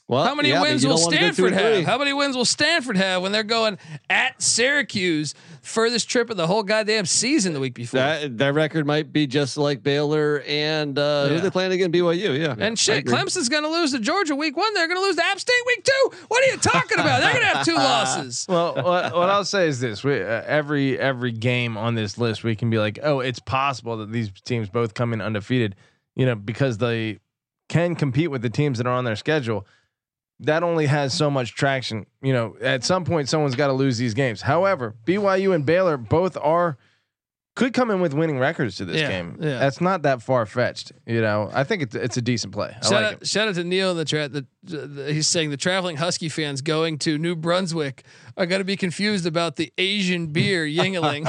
Well, how many wins will Stanford have? How many wins will Stanford have when they're going at Syracuse, furthest trip of the whole goddamn season the week before? That record might be just like Baylor and who are they playing again? BYU, yeah. And shit, Clemson's going to lose to Georgia week 1. They're going to lose to App State week 2. What are you talking about? They're going to have 2 losses. Well, what I'll say is this: every game on this list, we can be like, oh, it's possible that these teams both come in undefeated, because they can compete with the teams that are on their schedule. That only has so much traction. At some point, someone's got to lose these games. However, BYU and Baylor both could come in with winning records to this game. Yeah. That's not that far fetched. I think it's a decent play. Shout out to Neil in the chat. He's saying the traveling Husky fans going to New Brunswick are going to be confused about the Asian beer Yingling.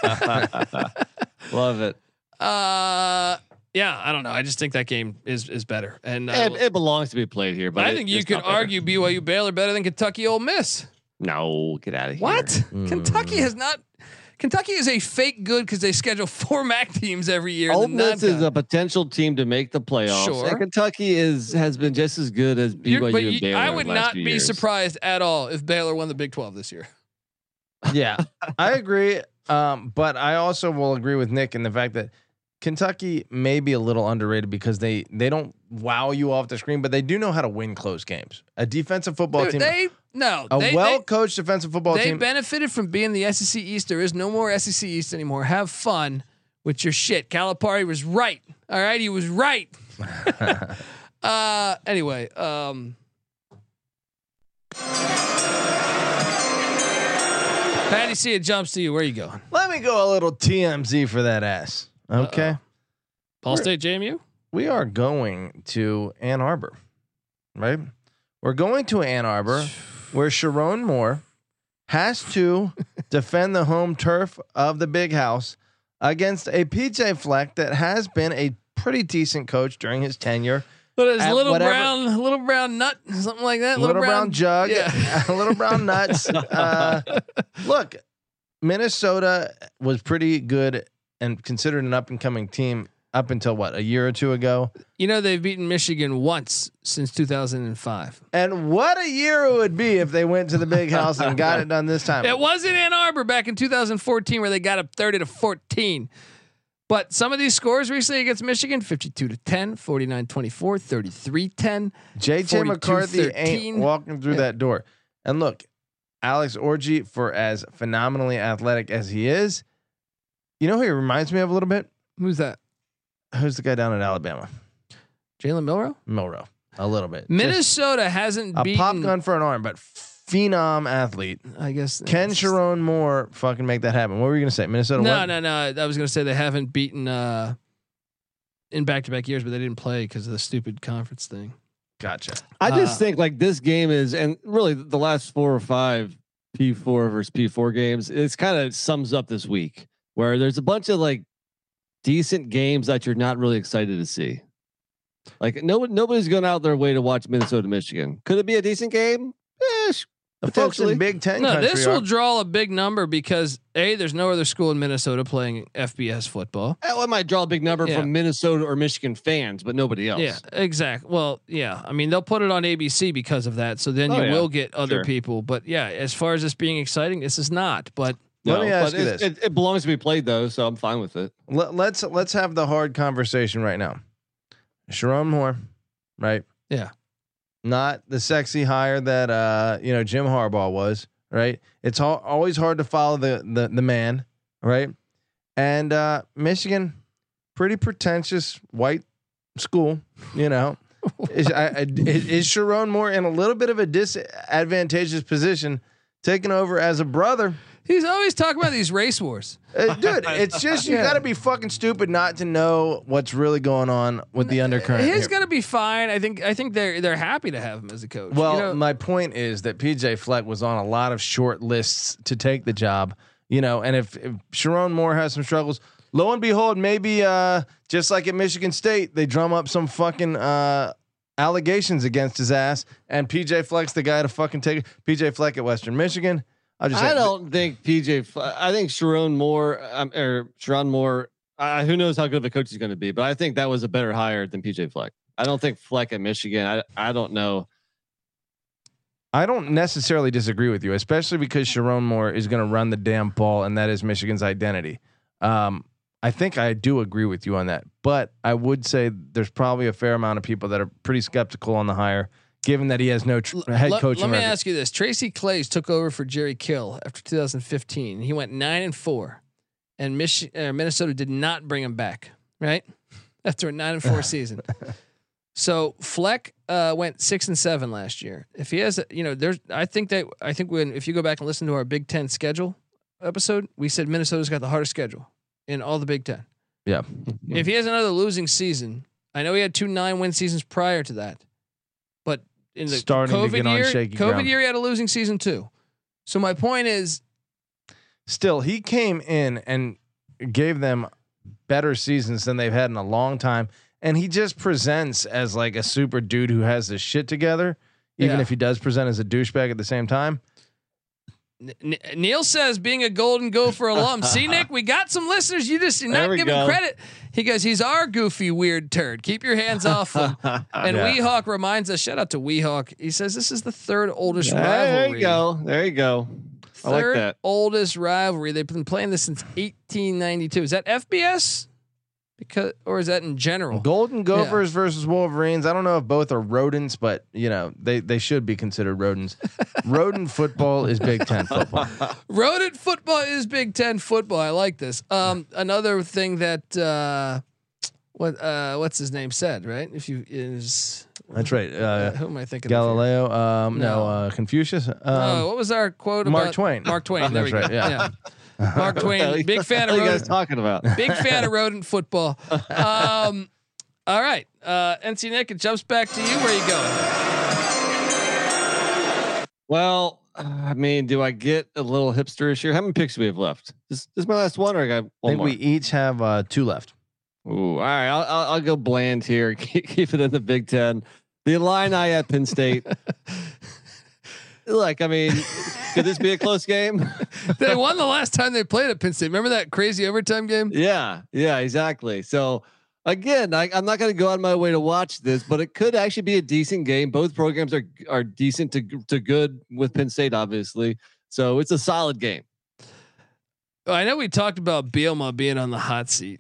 Love it. Yeah, I don't know. I just think that game is better, and it belongs to be played here. But I think you could argue BYU Baylor better than Kentucky Ole Miss. No, get out of here. What? Kentucky has not. Kentucky is a fake good because they schedule 4 MAC teams every year. Ole Miss is a potential team to make the playoffs. Sure. And Kentucky has been just as good as BYU and Baylor. I would not be years. surprised at all if Baylor won the Big 12 this year. Yeah, I agree. But I also will agree with Nick in the fact that Kentucky may be a little underrated because they don't wow you off the screen, but they do know how to win close games. A defensive football team. A well-coached defensive football team. They benefited from being the SEC East. There is no more SEC East anymore. Have fun with your shit. Calipari was right. All right, he was right. Anyway, Patty C, it jumps to you. Where are you going? Let me go a little TMZ for that ass. Okay. Ball State JMU? We are going to Ann Arbor, right? We're going to Ann Arbor where Sharon Moore has to defend the home turf of the Big House against a PJ Fleck that has been a pretty decent coach during his tenure. But it's little brown nut, something like that. Little brown jug, little brown nuts. Look, Minnesota was pretty good and considered an up and coming team up until a year or two ago. They've beaten Michigan once since 2005. And what a year it would be if they went to the Big House and got it done this time. It was in Ann Arbor back in 2014 where they got up 30-14. But some of these scores recently against Michigan, 52-10, 49-24, 33-10. JJ McCarthy ain't walking through that door. And look, Alex Orji, for as phenomenally athletic as he is, you know who he reminds me of a little bit? Who's that? Who's the guy down at Alabama? Jalen Milroe? Milroe. A little bit. Minnesota hasn't a beaten pop gun for an arm, but phenom athlete. I guess. Can Sharon Moore fucking make that happen? What were you gonna say? Minnesota? No. I was gonna say they haven't beaten in back-to-back years, but they didn't play because of the stupid conference thing. Gotcha. I just think this game is, and really the last 4 or 5 P4 versus P4 games, it's kind of sums up this week where there's a bunch of decent games that you're not really excited to see. Nobody's going out their way to watch Minnesota, Michigan. Could it be a decent game? Potentially. Big Ten. No, this will draw a big number because there's no other school in Minnesota playing FBS football. It might draw a big number from Minnesota or Michigan fans, but nobody else. Yeah, exactly. Well, yeah. I mean, they'll put it on ABC because of that. So then you will get other people. But yeah, as far as this being exciting, this is not. But let me ask you this: it belongs to be played though, so I'm fine with it. Let's have the hard conversation right now. Sharon Moore, right? Yeah. Not the sexy hire that Jim Harbaugh was, right? It's always hard to follow the man, right? And Michigan, pretty pretentious white school, Is Sharon Moore in a little bit of a disadvantageous position, taking over as a brother? He's always talking about these race wars. Dude, it's just you got to be fucking stupid not to know what's really going on with the undercurrent. He's going to be fine. I think they're happy to have him as a coach. Well, my point is that PJ Fleck was on a lot of short lists to take the job, and if Sharon Moore has some struggles, lo and behold, maybe just like at Michigan State, they drum up some fucking allegations against his ass, and PJ Fleck's the guy to fucking take it. PJ Fleck at Western Michigan. I don't think I think Sharon Moore who knows how good of a coach he's going to be, but I think that was a better hire than PJ Fleck. I don't think Fleck at Michigan. I don't know. I don't necessarily disagree with you, especially because Sharon Moore is going to run the damn ball, and that is Michigan's identity. I think I do agree with you on that, but I would say there's probably a fair amount of people that are pretty skeptical on the hire, given that he has no head coaching. Let me record. ask you this: Tracy Claeys took over for Jerry Kill after 2015. He went 9-4, and Minnesota did not bring him back. Right after a 9-4 season. So Fleck went 6-7 last year. If he has, I think if you go back and listen to our Big Ten schedule episode, we said Minnesota's got the hardest schedule in all the Big Ten. Yeah. If he has another losing season, I know he had 2 9-win seasons prior to that, but in the COVID year, he had a losing season too. So my point is, still he came in and gave them better seasons than they've had in a long time. And he just presents as like a super dude who has his shit together, even if he does present as a douchebag at the same time. Neil says being a Golden Gopher alum. See, Nick, we got some listeners. You're not giving credit. He goes, he's our goofy, weird turd. Keep your hands off him. And Weehawk reminds us, shout out to Weehawk. He says this is the third oldest rivalry. There you go. I like that. Oldest rivalry. They've been playing this since 1892. Is that FBS? Or is that in general? Golden Gophers versus Wolverines. I don't know if both are rodents, but they should be considered rodents. Rodent football is Big Ten football. Rodent football is Big Ten football. I like this. Another thing that what's his name said, right? That's right. Who am I thinking? Galileo. No. Confucius. What was our quote? Mark Twain. Mark Twain. There we right, go. Yeah. Mark Twain, big fan of rodent. What are you guys talking about? Big fan of rodent football. All right, NC Nick, it jumps back to you. Where are you going? Well, I mean, do I get a little hipsterish here? How many picks do we have left? This is my last one, or I got one more? We each have 2 left. Ooh, all right. I'll go bland here. Keep it in the Big Ten. The Illini at Penn State. Look, I mean, could this be a close game? They won the last time they played at Penn State. Remember that crazy overtime game? Yeah, exactly. So again, I'm not going to go out of my way to watch this, but it could actually be a decent game. Both programs are decent to good with Penn State, obviously. So it's a solid game. I know we talked about Bielema being on the hot seat.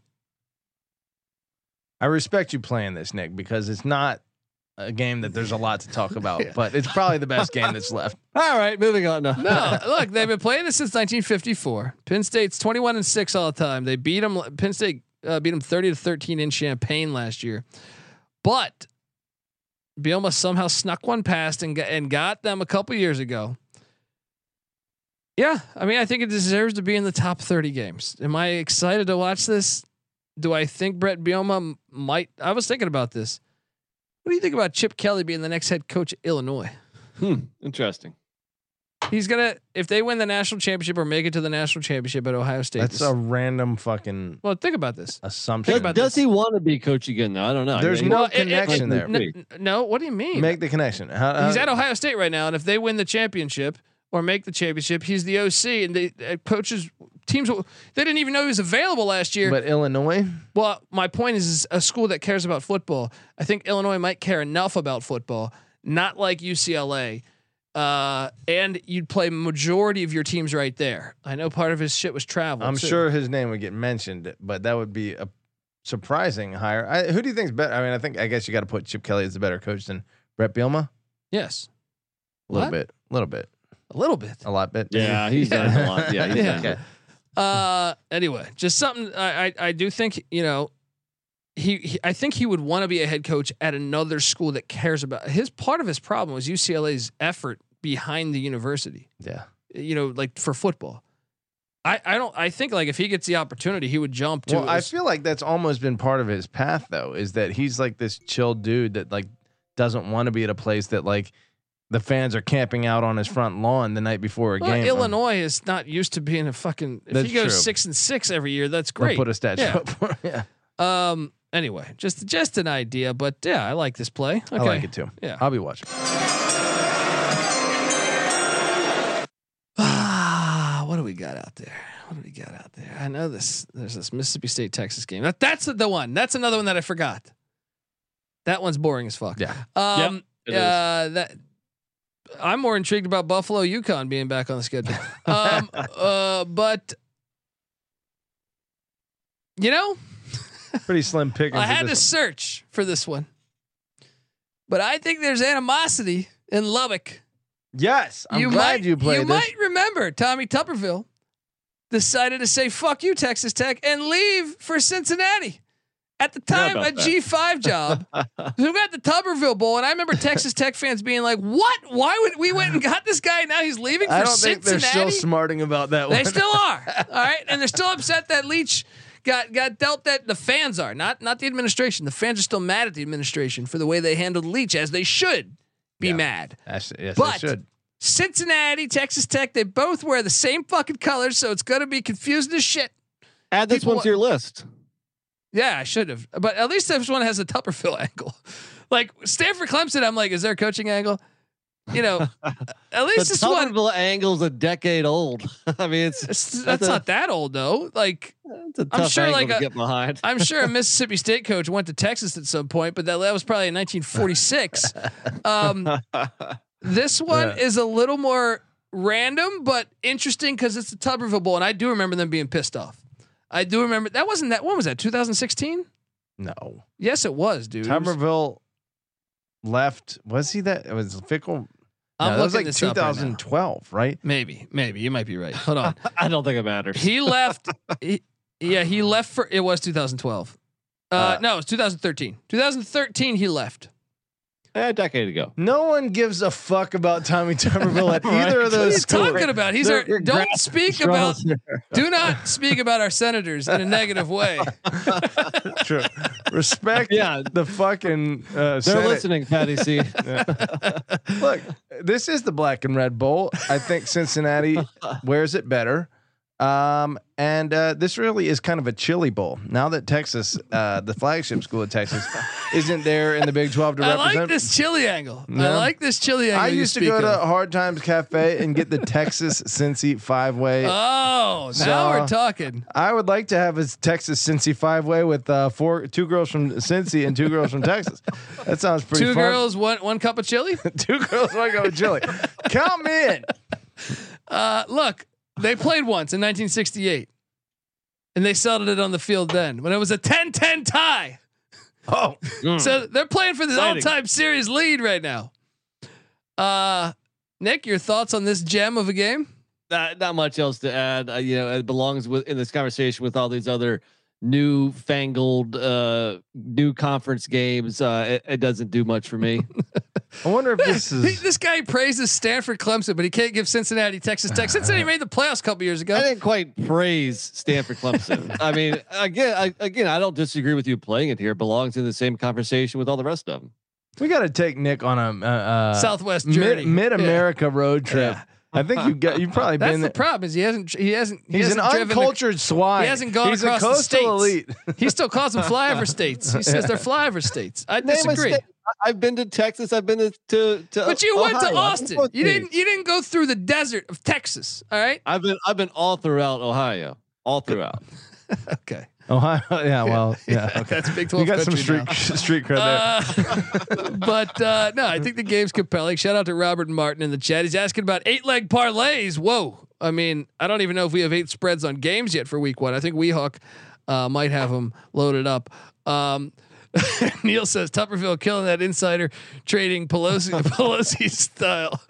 I respect you playing this, Nick, because it's not a game that there's a lot to talk about, but it's probably the best game that's left. All right, moving on. No, look, they've been playing this since 1954. Penn State's 21-6 all the time. They beat them. Penn State beat them 30-13 in Champaign last year, but Bielema somehow snuck one past and got them a couple years ago. Yeah, I mean, I think it deserves to be in the top 30 games. Am I excited to watch this? Do I think Brett Bielema might? I was thinking about this. What do you think about Chip Kelly being the next head coach at Illinois? Interesting. He's gonna, if they win the national championship or make it to the national championship at Ohio State. That's a random fucking. Well, think about this Assumption. Does he want to be coach again? Though I don't know. There's no connection there. No, what do you mean? Make the connection. He's at Ohio State right now, and if they win the championship or make the championship, he's the OC, and the coaches. Teams, they didn't even know he was available last year. But Illinois? Well, my point is a school that cares about football. I think Illinois might care enough about football, not like UCLA. And you'd play majority of your teams right there. I know part of his shit was travel. I'm sure his name would get mentioned, but that would be a surprising hire. Who do you think's better? I mean, I guess you got to put Chip Kelly as the better coach than Brett Bielema. Yes. A little bit. A lot bit. Yeah, he's done a lot. Yeah, he's done. Okay. Anyway, just something I do think, I think he would want to be a head coach at another school that cares about part of his problem was UCLA's effort behind the university. Yeah. Like for football. I think like if he gets the opportunity, he would jump to. Well, I feel like that's almost been part of his path though, is that he's like this chill dude that like doesn't want to be at a place that like the fans are camping out on his front lawn the night before a game. Illinois is not used to being a fucking. If he goes 6-6 every year, that's great. They'll put a statue up for him. Yeah. Anyway, just an idea, but yeah, I like this play. Okay. I like it too. Yeah, I'll be watching. What do we got out there? I know this. There's this Mississippi State Texas game. That's the one. That's another one that I forgot. That one's boring as fuck. Yeah. That. I'm more intrigued about Buffalo UConn being back on the schedule. But Pretty slim pickings. I had to search for this one, but I think there's animosity in Lubbock. Yes, I'm glad you played. You might remember Tommy Tuberville decided to say "fuck you, Texas Tech" and leave for Cincinnati. At the time, a G5 job. We got the Tuberville Bowl, and I remember Texas Tech fans being like, "What? Why would we went and got this guy? And now he's leaving for Cincinnati." think they're still smarting about that one. They still are. All right, and they're still upset that Leach got dealt that. The fans are not the administration. The fans are still mad at the administration for the way they handled Leach, as they should be mad. Yes, but they should. Cincinnati, Texas Tech, they both wear the same fucking colors, so it's gonna be confusing as shit. Add this one to your list. Yeah, I should have, but at least this one has a Tuberville angle. Like Stanford Clemson, I'm like, is there a coaching angle? At least this one. Tuberville angle's a decade old. I mean, that's not that old though. Like, I'm sure, like to get behind. I'm sure a Mississippi State coach went to Texas at some point, but that was probably in 1946. This one is a little more random, but interesting because it's the Tuberville Bowl, and I do remember them being pissed off. I do remember that wasn't that. When was that? 2016? No. Yes, it was, dude. Tuberville left. Was he that? It was Fickle. That was like 2012, right? Maybe. You might be right. Hold on. I don't think it matters. He left. He left for. It was 2012. No, it was 2013. 2013, he left. A decade ago. No one gives a fuck about Tommy Tuberville at either of those schools. What are you talking about? Do not speak about our senators in a negative way. True. Respect the fucking They're Senate. listening, Patty C. Look, this is the black and red bowl. I think Cincinnati wears it better. And this really is kind of a chili bowl. Now that Texas, the flagship school of Texas, isn't there in the Big 12 to represent. I like this chili angle. No. I like this chili angle. I used to go to Hard Times Cafe and get the Texas Cincy 5-way. Oh, now we're talking. I would like to have a Texas Cincy 5-way with two girls from Cincy and two girls from Texas. That sounds pretty fun. Two girls, one cup of chili? Two girls, one cup of chili. Count me in. Look. They played once in 1968, and they settled it on the field then when it was a 10-10 tie. Oh, so they're playing for the all-time series lead right now. Nick, your thoughts on this gem of a game? Not much else to add. It belongs in this conversation with all these other new-fangled new conference games. It doesn't do much for me. I wonder if this guy praises Stanford Clemson, but he can't give Cincinnati Texas Tech. Cincinnati made the playoffs a couple years ago. I didn't quite praise Stanford Clemson. I mean, again, I don't disagree with you playing it here. It belongs in the same conversation with all the rest of them. We got to take Nick on a Southwest journey, mid-America road trip. Yeah. I think you've probably That's been. The problem is he hasn't. He's an uncultured swine. He hasn't gone across the states. Elite. He still calls them flyover states. He says they're flyover states. I disagree. I've been to Texas. I've been to But you Ohio. went to Austin. You didn't go through the desert of Texas. All right. I've been all throughout Ohio. All throughout. Okay. Ohio, okay. That's Big 12. You got some street cred there. But no, I think the game's compelling. Shout out to Robert Martin in the chat. He's asking about 8-leg parlays. Whoa! I mean, I don't even know if we have 8 spreads on games yet for week 1. I think Weehawk might have them loaded up. Neil says Tuberville killing that insider trading Pelosi style.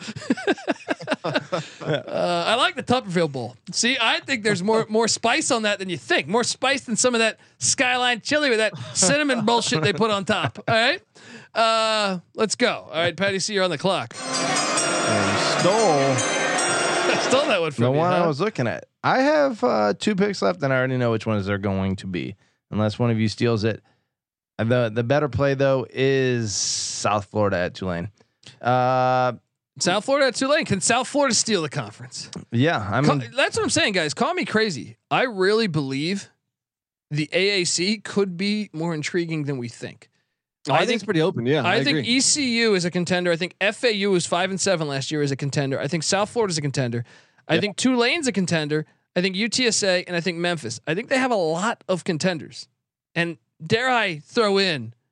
I like the Tuberville Bowl. See, I think there's more spice on that than you think. More spice than some of that Skyline chili with that cinnamon bullshit they put on top. All right, let's go. All right, Patty C, you're on the clock. Stole that one from the me, one I was looking at. I have 2 picks left, and I already know which ones they're going to be, unless one of you steals it. The better play though is South Florida at Tulane. South Florida at Tulane. Can South Florida steal the conference? Yeah, I mean that's what I'm saying, guys. Call me crazy. I really believe the AAC could be more intriguing than we think. I think it's pretty open. Yeah, I think agree. ECU is a contender. I think FAU was 5-7 last year as a contender. I think South Florida is a contender. I think Tulane's a contender. I think UTSA and I think Memphis. I think they have a lot of contenders. And dare I throw in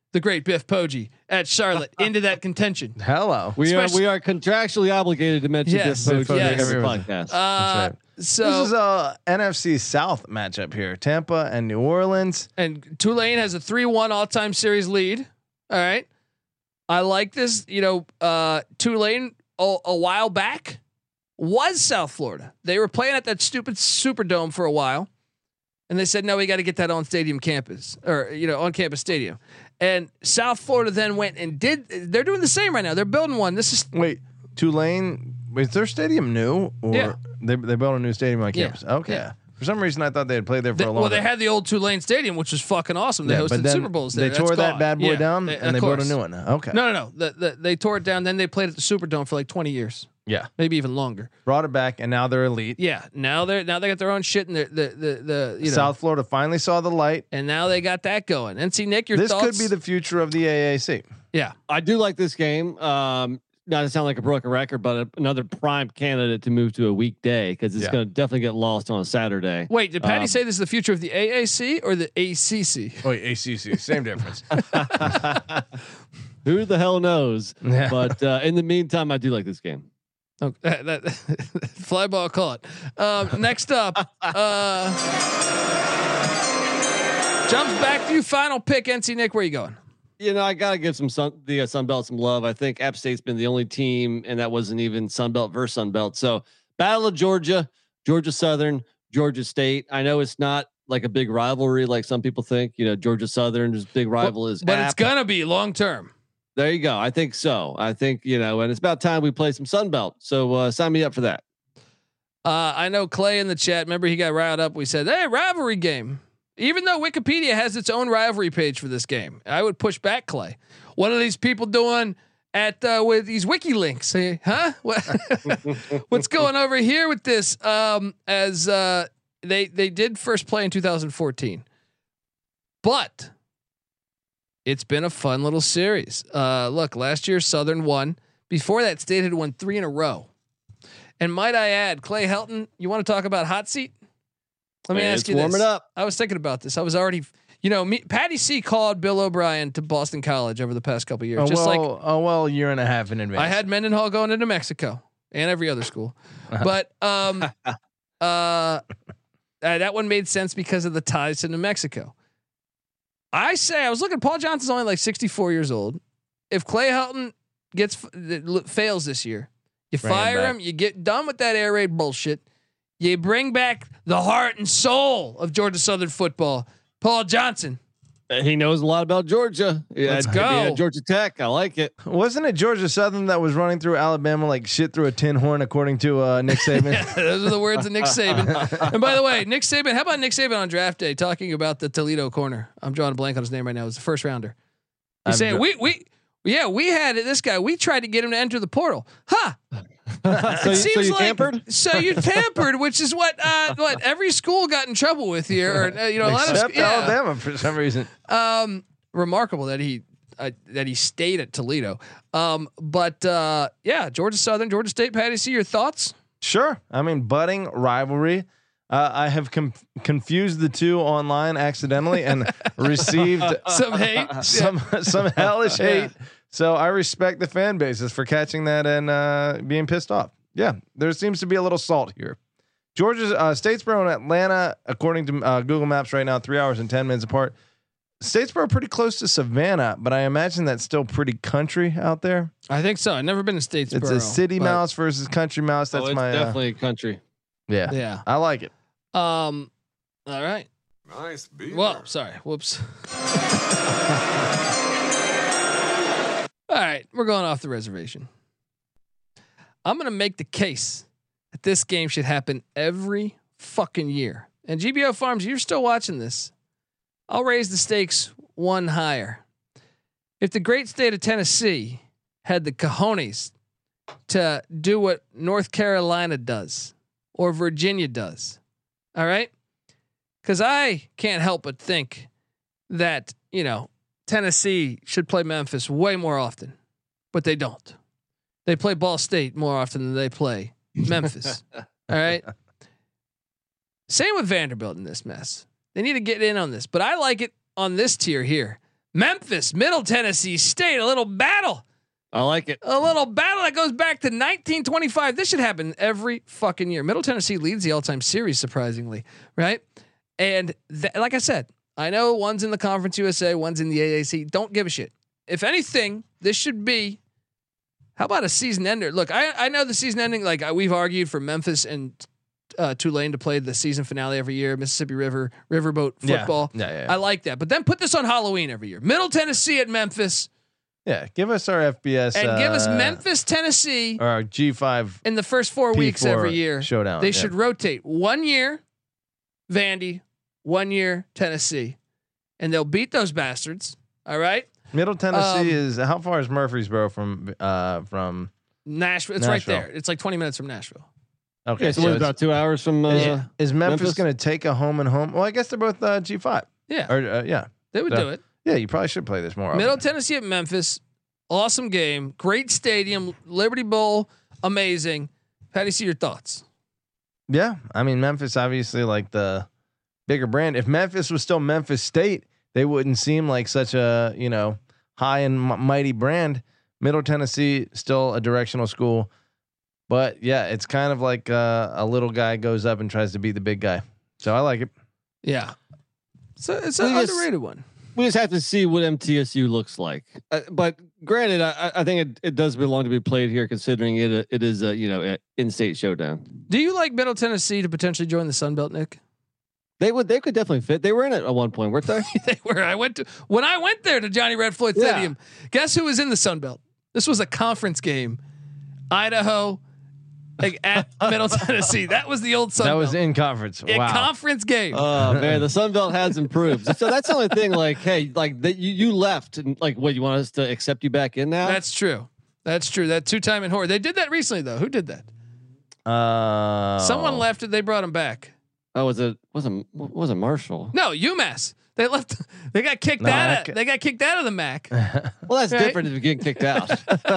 the great Biff Poggi at Charlotte into that contention. Hello. We are contractually obligated to mention Yes. Biff Poggi Yes. every podcast. right. So This is a NFC South matchup here. Tampa and New Orleans. and Tulane has a 3-1 all-time series lead. All right. I like this. Tulane a while back was South Florida. They were playing at that stupid Superdome for a while. And they said, no, we got to get that on stadium campus or, on campus stadium. And South Florida then went and they're doing the same right now. They're building one. This is Wait, Tulane, is their stadium new? Or Yeah. they built a new stadium on campus? Okay. Yeah. For some reason, I thought they had played there for a long time. they had the old Tulane Stadium, which was fucking awesome. They but hosted then Super Bowls there. They tore That's that gone. bad boy Yeah, down and they built a new one. Okay. No. They tore it down. Then they played at the Superdome for like 20 years, Yeah. maybe even longer. Brought it back and now they're elite. Yeah. Now they got their own shit and the South Florida finally saw the light. and now they got that going. And see, Nick, your This thoughts? could be the future of the AAC. Yeah. I do like this game. Not to sound like a broken record, but another prime candidate to move to a weekday because it's going to definitely get lost on a Saturday. Wait, did Patty say this is the future of the AAC or the ACC? Oh, ACC, same difference. Who the hell knows? Yeah. But in the meantime, I do like this game. Oh, that fly ball caught. Next up, jumps back to you. Final pick, NC Nick. Where you going? I gotta give the Sun Belt some love. I think App State's been the only team, and that wasn't even Sun Belt versus Sun Belt. So Battle of Georgia, Georgia Southern, Georgia State. I know it's not like a big rivalry like some people think. Georgia Southern's big rival is, but App. it's gonna be long term. There you go. I think so. I think and it's about time we play some Sun Belt. So sign me up for that. I know Clay in the chat. Remember, he got riled up. We said, "Hey, rivalry game." Even though Wikipedia has its own rivalry page for this game, I would push back, Clay. What are these people doing at with these wiki links? Hey, huh? What's going over here with this? As they did first play in 2014, but it's been a fun little series. Look, last year Southern won. Before that, State had won 3 in a row. And might I add, Clay Helton, you want to talk about hot seat? Let me ask you this. Warming up. I was thinking about this. I was already, Patty C called Bill O'Brien to Boston College over the past couple of years. A year and a half in advance. I had Mendenhall going into Mexico and every other school, but that one made sense because of the ties to New Mexico. I was looking. Paul Johnson's only like 64 years old. If Clay Helton fails this year, you fire him. You get done with that air raid bullshit. You bring back the heart and soul of Georgia Southern football, Paul Johnson. He knows a lot about Georgia. Let's go. Yeah, Georgia Tech. I like it. Wasn't it Georgia Southern that was running through Alabama like shit through a tin horn, according to Nick Saban? Yeah, those are the words of Nick Saban. And by the way, Nick Saban, how about Nick Saban on draft day talking about the Toledo corner? I'm drawing a blank on his name right now. It was the first rounder. He's saying, we had this guy. We tried to get him to enter the portal. Huh. So you tampered? So you tampered, which is what every school got in trouble with here, or a lot of Alabama for some reason. Remarkable that he stayed at Toledo. Georgia Southern, Georgia State. Patty, see your thoughts? Sure. I mean, budding rivalry. I have confused the two online accidentally and received some hate, some hellish hate. So I respect the fan bases for catching that and being pissed off. Yeah, there seems to be a little salt here. Georgia, Statesboro and Atlanta, according to Google Maps right now, 3 hours and 10 minutes apart. Statesboro pretty close to Savannah, but I imagine that's still pretty country out there. I think so. I've never been to Statesboro. It's a city mouse versus country mouse. That's my definitely country. Yeah, I like it. All right. Nice beaver. Well, sorry. Whoops. All right, we're going off the reservation. I'm going to make the case that this game should happen every fucking year. And GBO Farms, you're still watching this. I'll raise the stakes one higher. If the great state of Tennessee had the cojones to do what North Carolina does or Virginia does, all right? Because I can't help but think that, Tennessee should play Memphis way more often, but they don't. They play Ball State more often than they play Memphis. All right. Same with Vanderbilt in this mess. They need to get in on this, but I like it on this tier here. Memphis, Middle Tennessee State, a little battle. I like it. A little battle that goes back to 1925. This should happen every fucking year. Middle Tennessee leads the all-time series, surprisingly, right? And like I said, I know one's in the Conference USA, one's in the AAC. Don't give a shit. If anything, this should be. How about a season ender? Look, I know the season ending. Like we've argued for Memphis and Tulane to play the season finale every year. Mississippi Riverboat football. Yeah. I like that. But then put this on Halloween every year. Middle Tennessee at Memphis. Yeah, give us our FBS and give us Memphis, Tennessee, or our G5 in the first 4 weeks every year. Showdown. They should rotate 1 year, Vandy, 1 year, Tennessee, and they'll beat those bastards. All right. Middle Tennessee is how far is Murfreesboro from Nashville? It's right there. It's like 20 minutes from Nashville. Okay, so it's about 2 hours from. Is Memphis going to take a home and home? Well, I guess they're both G5. Yeah. Or yeah, they would do it. Yeah, you probably should play this more. Middle often. Tennessee at Memphis, awesome game, great stadium, Liberty Bowl, amazing. How do you see your thoughts? Yeah, I mean Memphis obviously like the bigger brand. If Memphis was still Memphis State, they wouldn't seem like such a high and mighty brand. Middle Tennessee still a directional school, but yeah, it's kind of like a little guy goes up and tries to beat the big guy. So I like it. Yeah, so it's an underrated one. We just have to see what MTSU looks like. But granted, I think it does belong to be played here, considering it is a an in-state showdown. Do you like Middle Tennessee to potentially join the Sun Belt, Nick? They could definitely fit. They were in it at one point, weren't they? They were. When I went there to Johnny Red Floyd Stadium. Guess who was in the Sun Belt? This was a conference game. Idaho, like at Middle Tennessee. That was the old Sun Belt. That was in conference. A Wow. conference game. Oh man, the Sun Belt has improved. So that's the only thing. Like, hey, like that you left, and like, what, you want us to accept you back in now? That's true. That 2-time in horror. They did that recently though. Who did that? Someone left it. They brought him back. Oh, wasn't Marshall? No, UMass. They left. They got kicked out. They got kicked out of the MAC. Well, that's different if you're getting kicked out.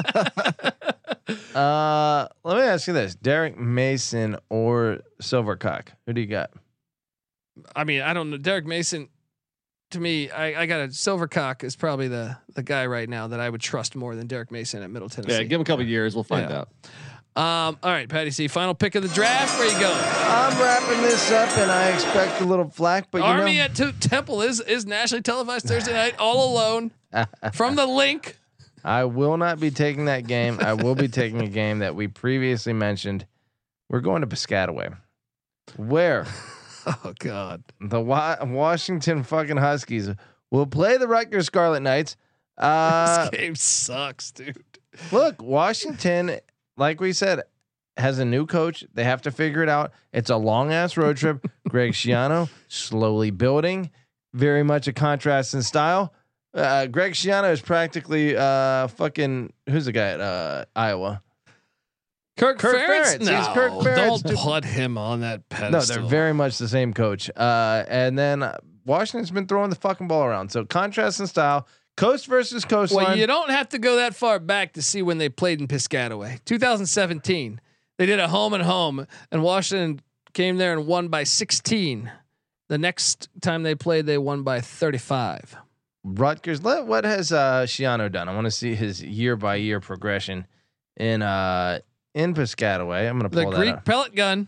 Let me ask you this: Derek Mason or Silvercock? Who do you got? I mean, I don't know. Derek Mason. To me, I got a Silvercock is probably the guy right now that I would trust more than Derek Mason at Middle Tennessee. Yeah, give him a couple years. We'll find out. All right, Patty C. Final pick of the draft. Where you going? I'm wrapping this up, and I expect a little flack, but Army at Temple is nationally televised Thursday night, all alone from the link. I will not be taking that game. I will be taking a game that we previously mentioned. We're going to Piscataway, where oh God, the Washington fucking Huskies will play the Rutgers Scarlet Knights. This game sucks, dude. Look, Washington, like we said, has a new coach. They have to figure it out. It's a long ass road trip. Greg Schiano slowly building, very much a contrast in style. Greg Schiano is practically fucking who's the guy at Iowa? Kirk Ferentz. No, he's Kirk Ferentz. Don't put him on that pedestal. No, they're very much the same coach. And then Washington's been throwing the fucking ball around. So contrast in style. Coast versus coastline. Well, you don't have to go that far back to see when they played in Piscataway. 2017, they did a home and home, and Washington came there and won by 16. The next time they played, they won by 35. Rutgers. What has Schiano done? I want to see his year by year progression in Piscataway. I'm going to pull the that Greek up. pellet gun.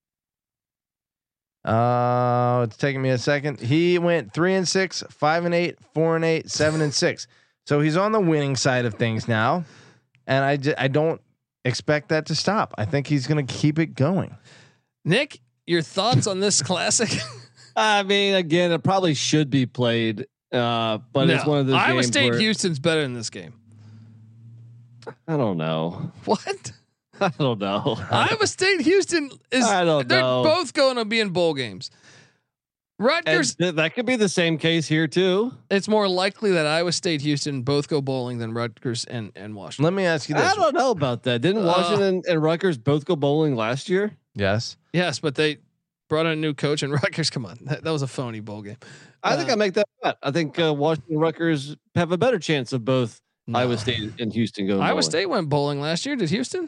It's taking me a second. He went 3-6, 5-8, 4-8, 7-6. So he's on the winning side of things now, and I don't expect that to stop. I think he's going to keep it going. Nick, your thoughts on this classic? I mean, again, it probably should be played, but it's one of those. Iowa games State where, Houston's better in this game. I don't know. What? I don't know. Iowa State Houston is. I don't they're know. both going to be in bowl games. Rutgers. That could be the same case here too. It's more likely that Iowa State Houston both go bowling than Rutgers and Washington. Let me ask you this. I don't know about that. Didn't Washington and Rutgers both go bowling last year? Yes. Yes, but they brought in a new coach and Rutgers. Come on, that was a phony bowl game. I think I make that bet. I think Washington and Rutgers have a better chance of both Iowa State and Houston going. Iowa bowling. State went bowling last year. Did Houston?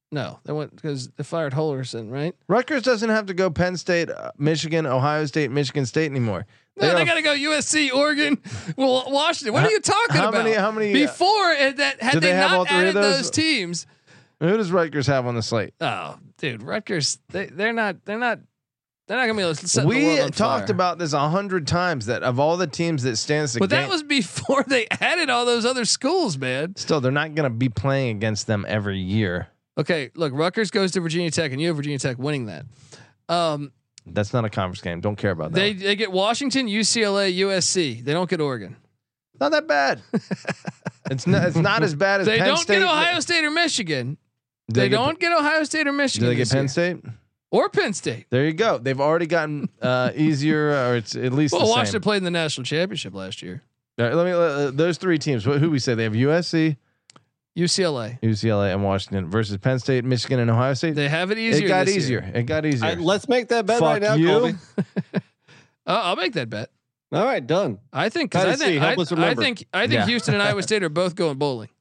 No, they went because they fired Holgerson, right? Rutgers doesn't have to go Penn State, Michigan, Ohio State, Michigan State anymore. No, they got to go USC, Oregon, Washington. What are you talking about? How many? Before that, had they not added those teams? Who does Rutgers have on the slate? Oh, dude, Rutgers. They're not gonna be able to set the We world on talked fire. about this 100 times that of all the teams that stands to But gain, that was before they added all those other schools, man. still they're not going to be playing against them every year. Okay, look, Rutgers goes to Virginia Tech, and you have Virginia Tech winning that. That's not a conference game. Don't care about that. They get Washington, UCLA, USC. They don't get Oregon. Not that bad. it's not as bad as They Penn don't State. get Ohio State or Michigan. Do They don't get Ohio State or Michigan. Do they get this Penn year. State? Or Penn State? There you go. They've already gotten easier, or it's at least Well, the Washington same. played in the national championship last year. All right, let me those three teams. Who we say they have USC, UCLA, and Washington versus Penn State, Michigan, and Ohio State. They have it easier. It got this easier. year. It got easier. Let's make that bet Fuck right now, you. Colby. I'll make that bet. All right, done. I think How to because see, help us remember. I think Yeah. Houston and Iowa State are both going bowling.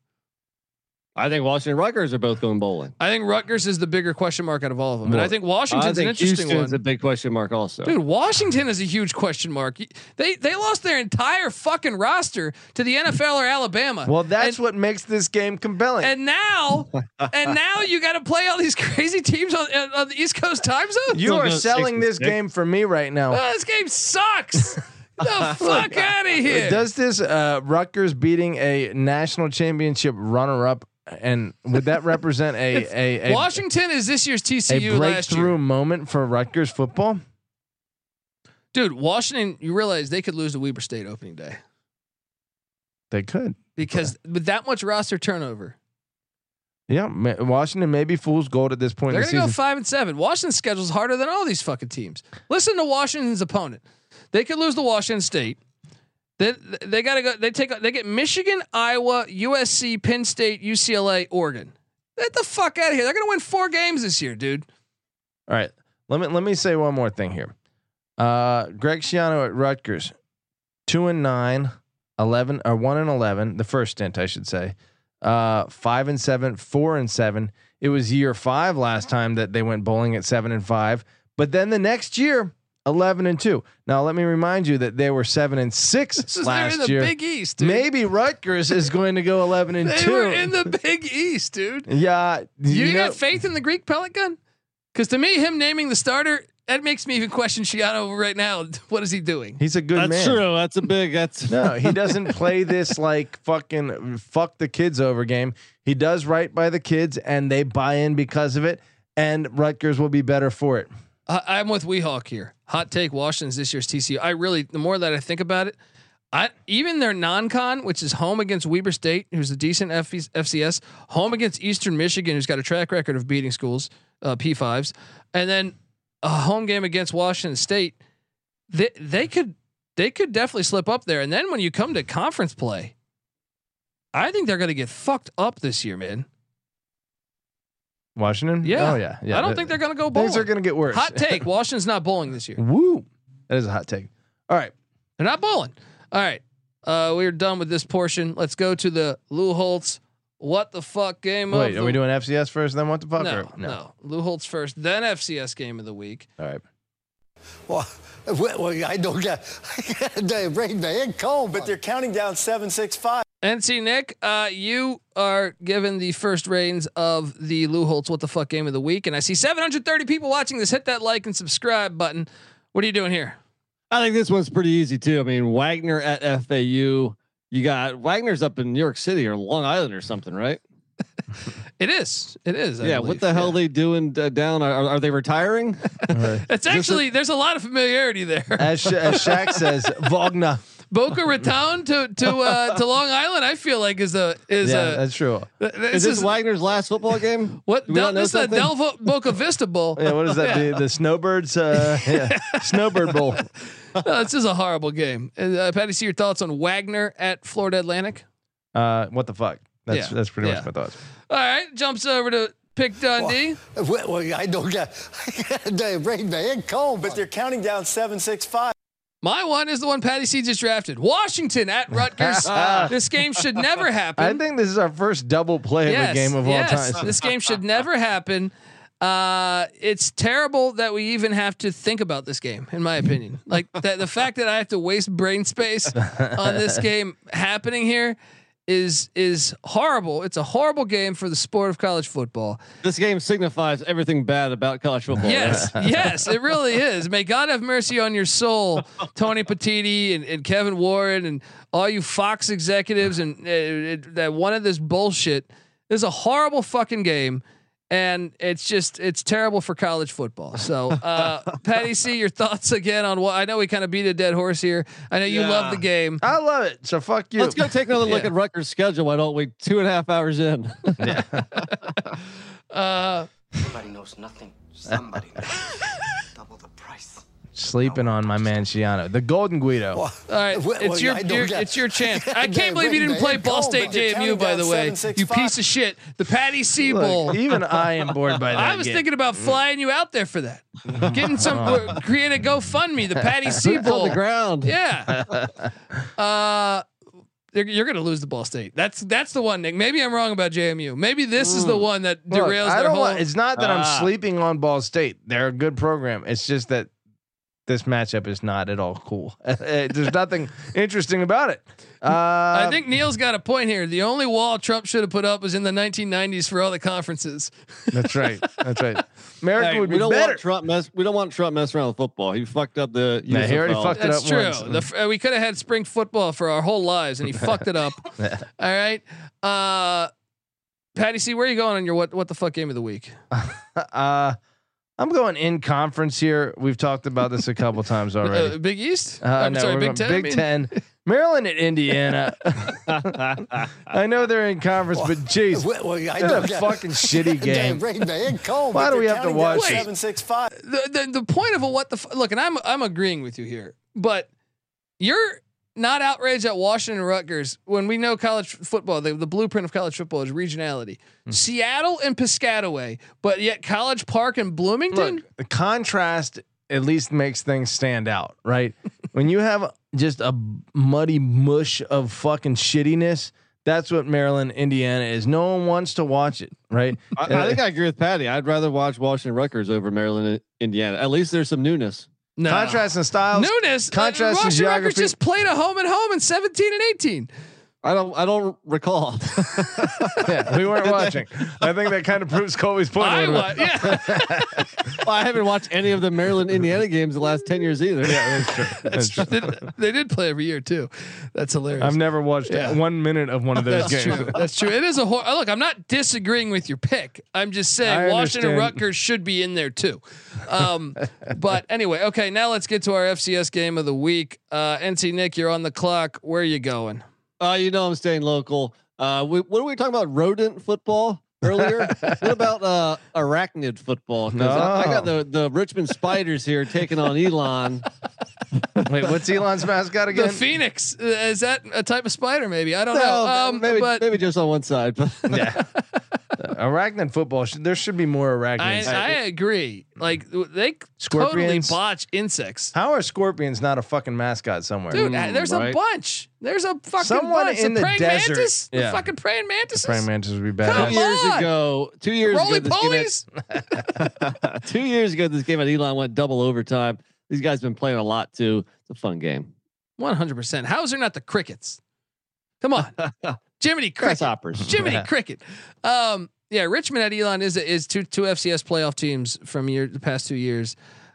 I think Washington and Rutgers are both going bowling. I think Rutgers is the bigger question mark out of all of them, and Well, I think Washington's an interesting Houston's one. a big question mark also. Dude, Washington is a huge question mark. They lost their entire fucking roster to the NFL or Alabama. Well, that's what makes this game compelling. And now you got to play all these crazy teams on the East Coast time zone. you Still are goes selling 6-6. this game for me right now. This game sucks. The fuck out of here. Does this Rutgers beating a national championship runner-up, and would that represent a Washington is this year's a TCU last breakthrough year. moment for Rutgers football? Dude, Washington, you realize they could lose to Weber State opening day They could. because with that much roster turnover, Yeah, Washington may be fool's gold at this point they're in the going to season. go 5-7. Washington's schedule's harder than all these fucking teams. Listen to Washington's opponent. They could lose to Washington State. Then they got to go. They get Michigan, Iowa, USC, Penn State, UCLA, Oregon. Get the fuck out of here. They're going to win 4 games this year, dude. All right, let me say one more thing here. Greg Schiano at Rutgers, 2-9, 11 or 1-11. The first stint, I should say. 5-7, 4-7. It was year 5 last time that they went bowling at 7-5. But then the next year, 11-2. Now let me remind you that they were 7-6 last in the year. Big East, dude. Maybe Rutgers is going to go 11-2. They were in the Big East, dude. Yeah, You got faith in the Greek pellet gun? Because to me, him naming the starter, that makes me even question Schiano right now. What is he doing? he's a good That's man. true. That's a big. That's No, he doesn't play this like fucking fuck the kids over game. He does right by the kids, and they buy in because of it. And Rutgers will be better for it. I'm with Weehawk here. Hot take: Washington's this year's TCU. The more that I think about it, even their non-con, which is home against Weber State, who's a decent FCS, home against Eastern Michigan, who's got a track record of beating schools, P5s, and then a home game against Washington State. They could definitely slip up there. And then when you come to conference play, I think they're going to get fucked up this year, man. Washington? Yeah. Oh yeah. Yeah. I don't think they're going to go bowling. Things are going to get worse. Hot take: Washington's not bowling this year. Woo. That is a hot take. All right. They're not bowling. All right. We're done with this portion. Let's go to the Lou Holtz. What the fuck game of Wait, the are we doing FCS first, then what the fuck? No. Lou Holtz first, then FCS game of the week. All right. Well, I don't get the rain man cold, but they're counting down 7-6-5. NC Nick, you are given the first reins of the Lou Holtz What the Fuck game of the week, and I see 730 people watching this. Hit that like and subscribe button. What are you doing here? I think this one's pretty easy too. I mean, Wagner at FAU. You got Wagner's up in New York City or Long Island or something, right? It is. I yeah. believe. What the hell are they doing down? Are they retiring? It's actually there's a lot of familiarity there. As Shaq says, Wagner. Boca Raton to Long Island, I feel like is that's true. Is this Wagner's last football game? What? Do we not know This is the something? Del Boca Vista Bowl. Yeah, what is that? The Snowbirds, Snowbird Bowl. No, this is a horrible game. Patty, see your thoughts on Wagner at Florida Atlantic? What the fuck? That's pretty much my thoughts. All right, jumps over to Pick Dundee. Well, I don't get the rain man cold, but they're counting down 7-6-5. My one is the one Patty C just drafted. Washington at Rutgers. This game should never happen. I think this is our first double play of a game of all time. This game should never happen. It's terrible that we even have to think about this game, in my opinion. Like the fact that I have to waste brain space on this game happening here is horrible. It's a horrible game for the sport of college football. This game signifies everything bad about college football. Yes, yes, it really is. May God have mercy on your soul, Tony Petitti and Kevin Warren and all you Fox executives and that wanted this bullshit. This is a horrible fucking game. And it's terrible for college football. So, Patty C, your thoughts again on what I know we kind of beat a dead horse here. I know you love the game. I love it. So fuck you. Let's go take another look at Rutgers' schedule. Why don't we? 2.5 hours in. Nobody knows nothing. Somebody knows. Double the price. Sleeping on my man Shiano, the Golden Guido. All right, it's your chance. I can't believe you didn't play Ball State JMU. By the way, you piece of shit. The Patty C Bowl. Even I am bored by that. I was thinking about flying you out there for that. Getting some create a GoFundMe. The Patty C Bowl. On the ground. Yeah. You're gonna lose the Ball State. That's the one, Nick. Maybe I'm wrong about JMU. Maybe this is the one that derails their whole. It's not that I'm sleeping on Ball State. They're a good program. It's just that this matchup is not at all cool. There's nothing interesting about it. I think Neil's got a point here. The only wall Trump should have put up was in the 1990s for all the conferences. That's right. That's right. America would be better. We don't want Trump messing around with football. He fucked up the. Nah, he already fucked it up. That's true. We could have had spring football for our whole lives, and he fucked it up. All right. Patty C, where are you going on your what the fuck game of the week? I'm going in conference here. We've talked about this a couple times already. Big East? I'm sorry, Big Ten. Big Ten. Maryland at Indiana. I know they're in conference, but geez, it's a fucking shitty game. Why do we have to watch it? 7-6-5. The point of look, and I'm agreeing with you here, but you're not outraged at Washington and Rutgers when we know college football, the blueprint of college football is regionality. Seattle and Piscataway, but yet College Park and Bloomington. Look, the contrast at least makes things stand out, right? When you have just a muddy mush of fucking shittiness, that's what Maryland, Indiana is. No one wants to watch it, right? I think I agree with Patty. I'd rather watch Washington Rutgers over Maryland, Indiana. At least there's some newness. No. Contrast in styles. Newness. Contrast in geography. Rutgers just played a home and home in 17 and 18. I don't recall. Yeah, we weren't watching. I think that kind of proves Colby's point. Well, I haven't watched any of the Maryland Indiana games the last 10 years either. Yeah, that's true. That's true. They did play every year too. That's hilarious. I've never watched 1 minute of one of those games. True. That's true. It is look. I'm not disagreeing with your pick. I'm just saying Washington and Rutgers should be in there too. But anyway, okay. Now let's get to our FCS game of the week. NC Nick, you're on the clock. Where are you going? You know I'm staying local. What were we talking about? Rodent football earlier? What about arachnid football? No. I got the Richmond Spiders here taking on Elon. Wait, what's Elon's mascot again? The Phoenix. Is that a type of spider? Maybe I don't know. Maybe just on one side. But yeah. Arachnid football. There should be more arachnids. I agree. Like they totally botch insects. How are scorpions not a fucking mascot somewhere? Dude, there's a bunch. There's a fucking bunch. In the praying desert. Mantis? Yeah. The fucking praying mantises. Praying mantis would be bad. 2 years Roly ago, polies. 2 years ago, this game at Elon went double overtime. These guys been playing a lot too. It's a fun game. 100%. How is there not the crickets? Come on, Jiminy Cricket. Grasshoppers. Jiminy Cricket. Yeah, Richmond at Elon is two FCS playoff teams from the past 2 years.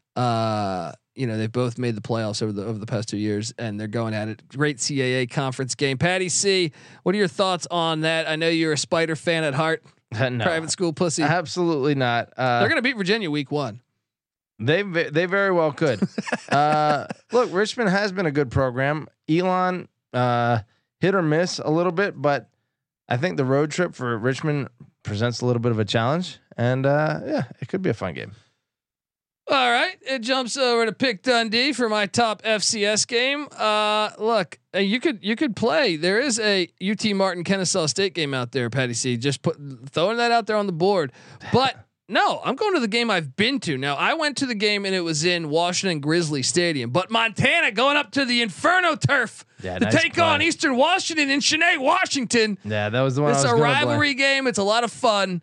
They've both made the playoffs over the past 2 years, and they're going at it. Great CAA conference game. Patty C, what are your thoughts on that? I know you're a Spider fan at heart. No, private school pussy. Absolutely not. They're gonna beat Virginia week 1. They very well could. Look, Richmond has been a good program. Elon hit or miss a little bit, but I think the road trip for Richmond presents a little bit of a challenge, and it could be a fun game. All right, it jumps over to Pick Dundee for my top FCS game. Look, you could play. There is a UT Martin Kennesaw State game out there, Patty C. Just throwing that out there on the board. But No, I'm going to the game I've been to. Now, I went to the game and it was in Washington Grizzly Stadium, but Montana going up to the Inferno Turf to take on Eastern Washington in Cheney, Washington. Yeah, that was the one. It's a rivalry game. It's a lot of fun.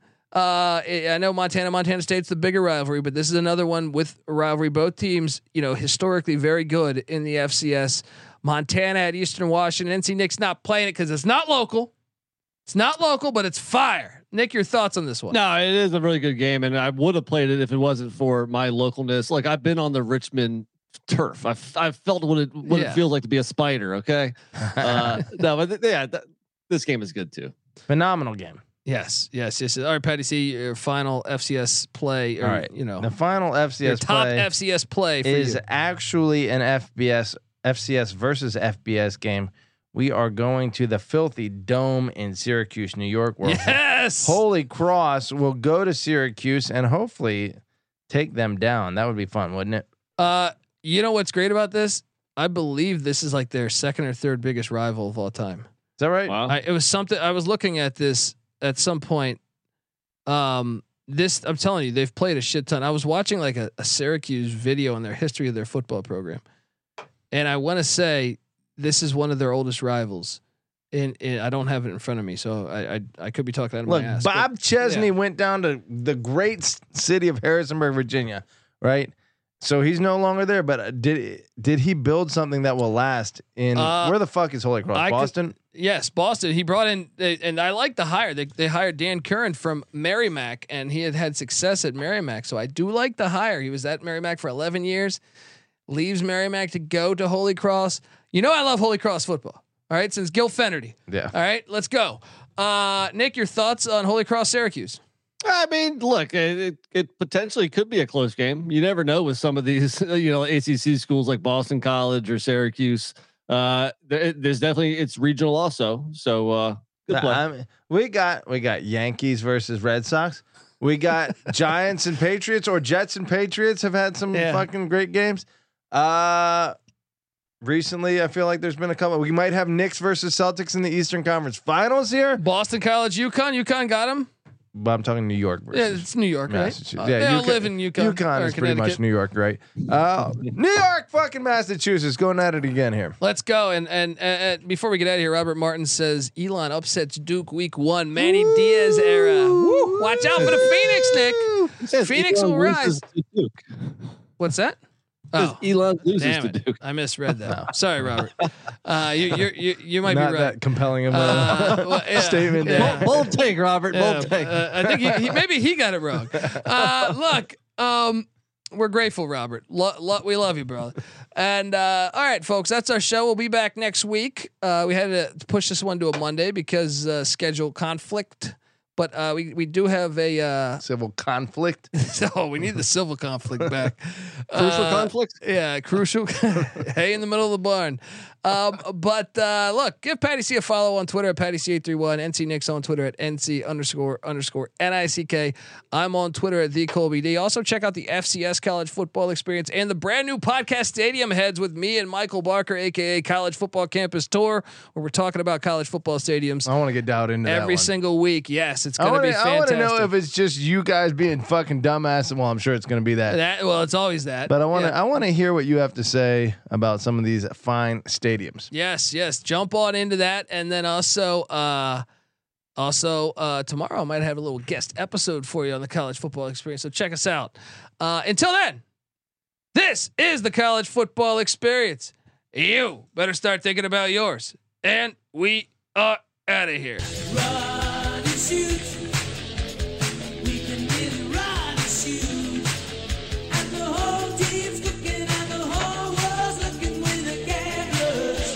I know Montana State's the bigger rivalry, but this is another one with a rivalry. Both teams, historically very good in the FCS. Montana at Eastern Washington. NC Nick's not playing it because it's not local. It's not local, but it's fire. Nick, your thoughts on this one? No, it is a really good game, and I would have played it if it wasn't for my localness. Like, I've been on the Richmond turf. I've felt what it feels like to be a Spider. Okay, no, but this game is good too. Phenomenal game. Yes. All right, Patty C, your final FCS play. All right, the final FCS top FCS play is actually an FCS versus FBS game. We are going to the Filthy Dome in Syracuse, New York, where Holy Cross will go to Syracuse and hopefully take them down. That would be fun, wouldn't it? You know what's great about this? I believe this is like their second or third biggest rival of all time. Is that right? Wow. It was something I was looking at this at some point. I'm telling you, they've played a shit ton. I was watching like a Syracuse video on their history of their football program, and I want to say this is one of their oldest rivals. And I don't have it in front of me, so I could be talking out of my ass. Bob Chesney went down to the great city of Harrisonburg, Virginia, right? So he's no longer there. But did he build something that will last? In where the fuck is Holy Cross? Boston. Yes, Boston. He brought in, and I like the hire. They hired Dan Curran from Merrimack, and he had success at Merrimack. So I do like the hire. He was at Merrimack for 11 years. Leaves Merrimack to go to Holy Cross. I love Holy Cross football. All right, since Gil Fenerty. Yeah. All right, let's go. Nick, your thoughts on Holy Cross Syracuse? I mean, look, it potentially could be a close game. You never know with some of these, ACC schools like Boston College or Syracuse. There's definitely it's regional also. So good play. We got Yankees versus Red Sox. We got Giants and Patriots, or Jets and Patriots have had some fucking great games. Recently, I feel like there's been a couple. We might have Knicks versus Celtics in the Eastern Conference Finals here. Boston College, UConn got him. But I'm talking New York versus it's New York, Massachusetts. Right? They all live in UConn. UConn is pretty much New York, right? New York, fucking Massachusetts, going at it again here. Let's go. And before we get out of here, Robert Martin says Elon upsets Duke week 1, Manny Diaz era. Woo. Watch out for the Phoenix, Nick. Phoenix will rise. What's that? Oh, Elon loses to Duke. I misread that. Sorry, Robert. You might not be right. That compelling of a statement. Yeah. Bold take, Robert. Bold take. I think maybe he got it wrong. Look, we're grateful, Robert. We love you, brother. And all right, folks, that's our show. We'll be back next week. We had to push this one to a Monday because schedule conflict. But we do have a civil conflict. So we need the civil conflict back. Crucial conflict. Yeah, crucial. Hey, in the middle of the barn. But look, give Patty C a follow on Twitter at PattyC831. NC Nick's on Twitter at NC__NICK. I'm on Twitter at TheColbyD. Also check out the FCS College Football Experience and the brand new podcast Stadium Heads with me and Michael Barker, aka College Football Campus Tour, where we're talking about college football stadiums. I want to get down into every that single week. Yes, it's going to be fantastic. I want to know if it's just you guys being fucking dumbass. Well, I'm sure it's going to be that. Well, it's always that. But I want to hear what you have to say about some of these fine stadiums. Yes. Jump on into that, and then also tomorrow I might have a little guest episode for you on the College Football Experience. So check us out. Until then, this is the College Football Experience. You better start thinking about yours, and we are out of here. Run and shoot. We can really run and shoot. And the whole team's looking and the whole world's looking with the cameras.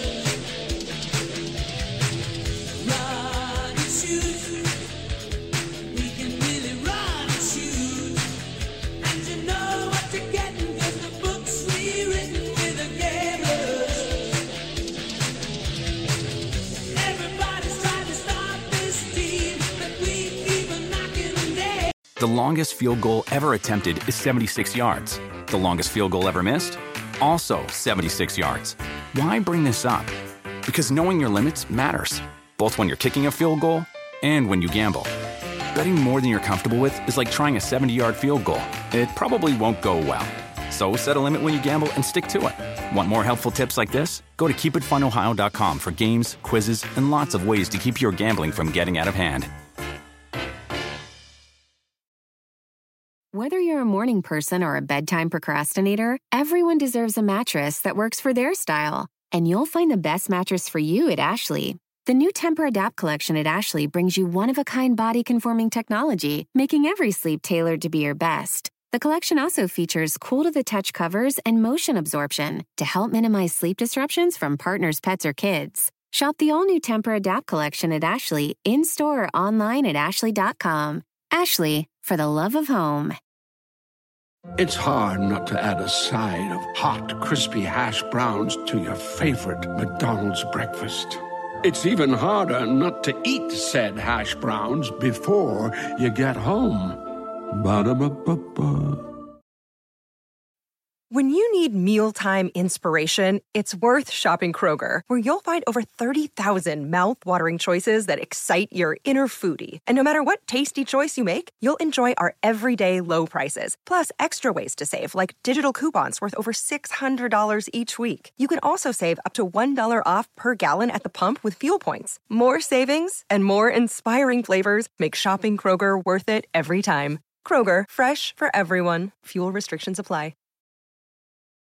Run and shoot. We can really run and shoot. And you know what you're getting, 'cause the books we written with the cameras. Everybody's trying to stop this team, but we keep on knocking them dead. The longest field goal ever attempted is 76 yards. The longest field goal ever missed? Also 76 yards. Why bring this up? Because knowing your limits matters, both when you're kicking a field goal and when you gamble. Betting more than you're comfortable with is like trying a 70-yard field goal. It probably won't go well. So set a limit when you gamble and stick to it. Want more helpful tips like this? Go to keepitfunohio.com for games, quizzes, and lots of ways to keep your gambling from getting out of hand. Whether you're a morning person or a bedtime procrastinator, everyone deserves a mattress that works for their style. And you'll find the best mattress for you at Ashley. The new Temper-Adapt collection at Ashley brings you one-of-a-kind body-conforming technology, making every sleep tailored to be your best. The collection also features cool-to-the-touch covers and motion absorption to help minimize sleep disruptions from partners, pets, or kids. Shop the all-new Temper-Adapt collection at Ashley, in-store or online at ashley.com. Ashley, for the love of home. It's hard not to add a side of hot, crispy hash browns to your favorite McDonald's breakfast. It's even harder not to eat said hash browns before you get home. Ba-da-ba-ba-ba. When you need mealtime inspiration, it's worth shopping Kroger, where you'll find over 30,000 mouth-watering choices that excite your inner foodie. And no matter what tasty choice you make, you'll enjoy our everyday low prices, plus extra ways to save, like digital coupons worth over $600 each week. You can also save up to $1 off per gallon at the pump with fuel points. More savings and more inspiring flavors make shopping Kroger worth it every time. Kroger, fresh for everyone. Fuel restrictions apply.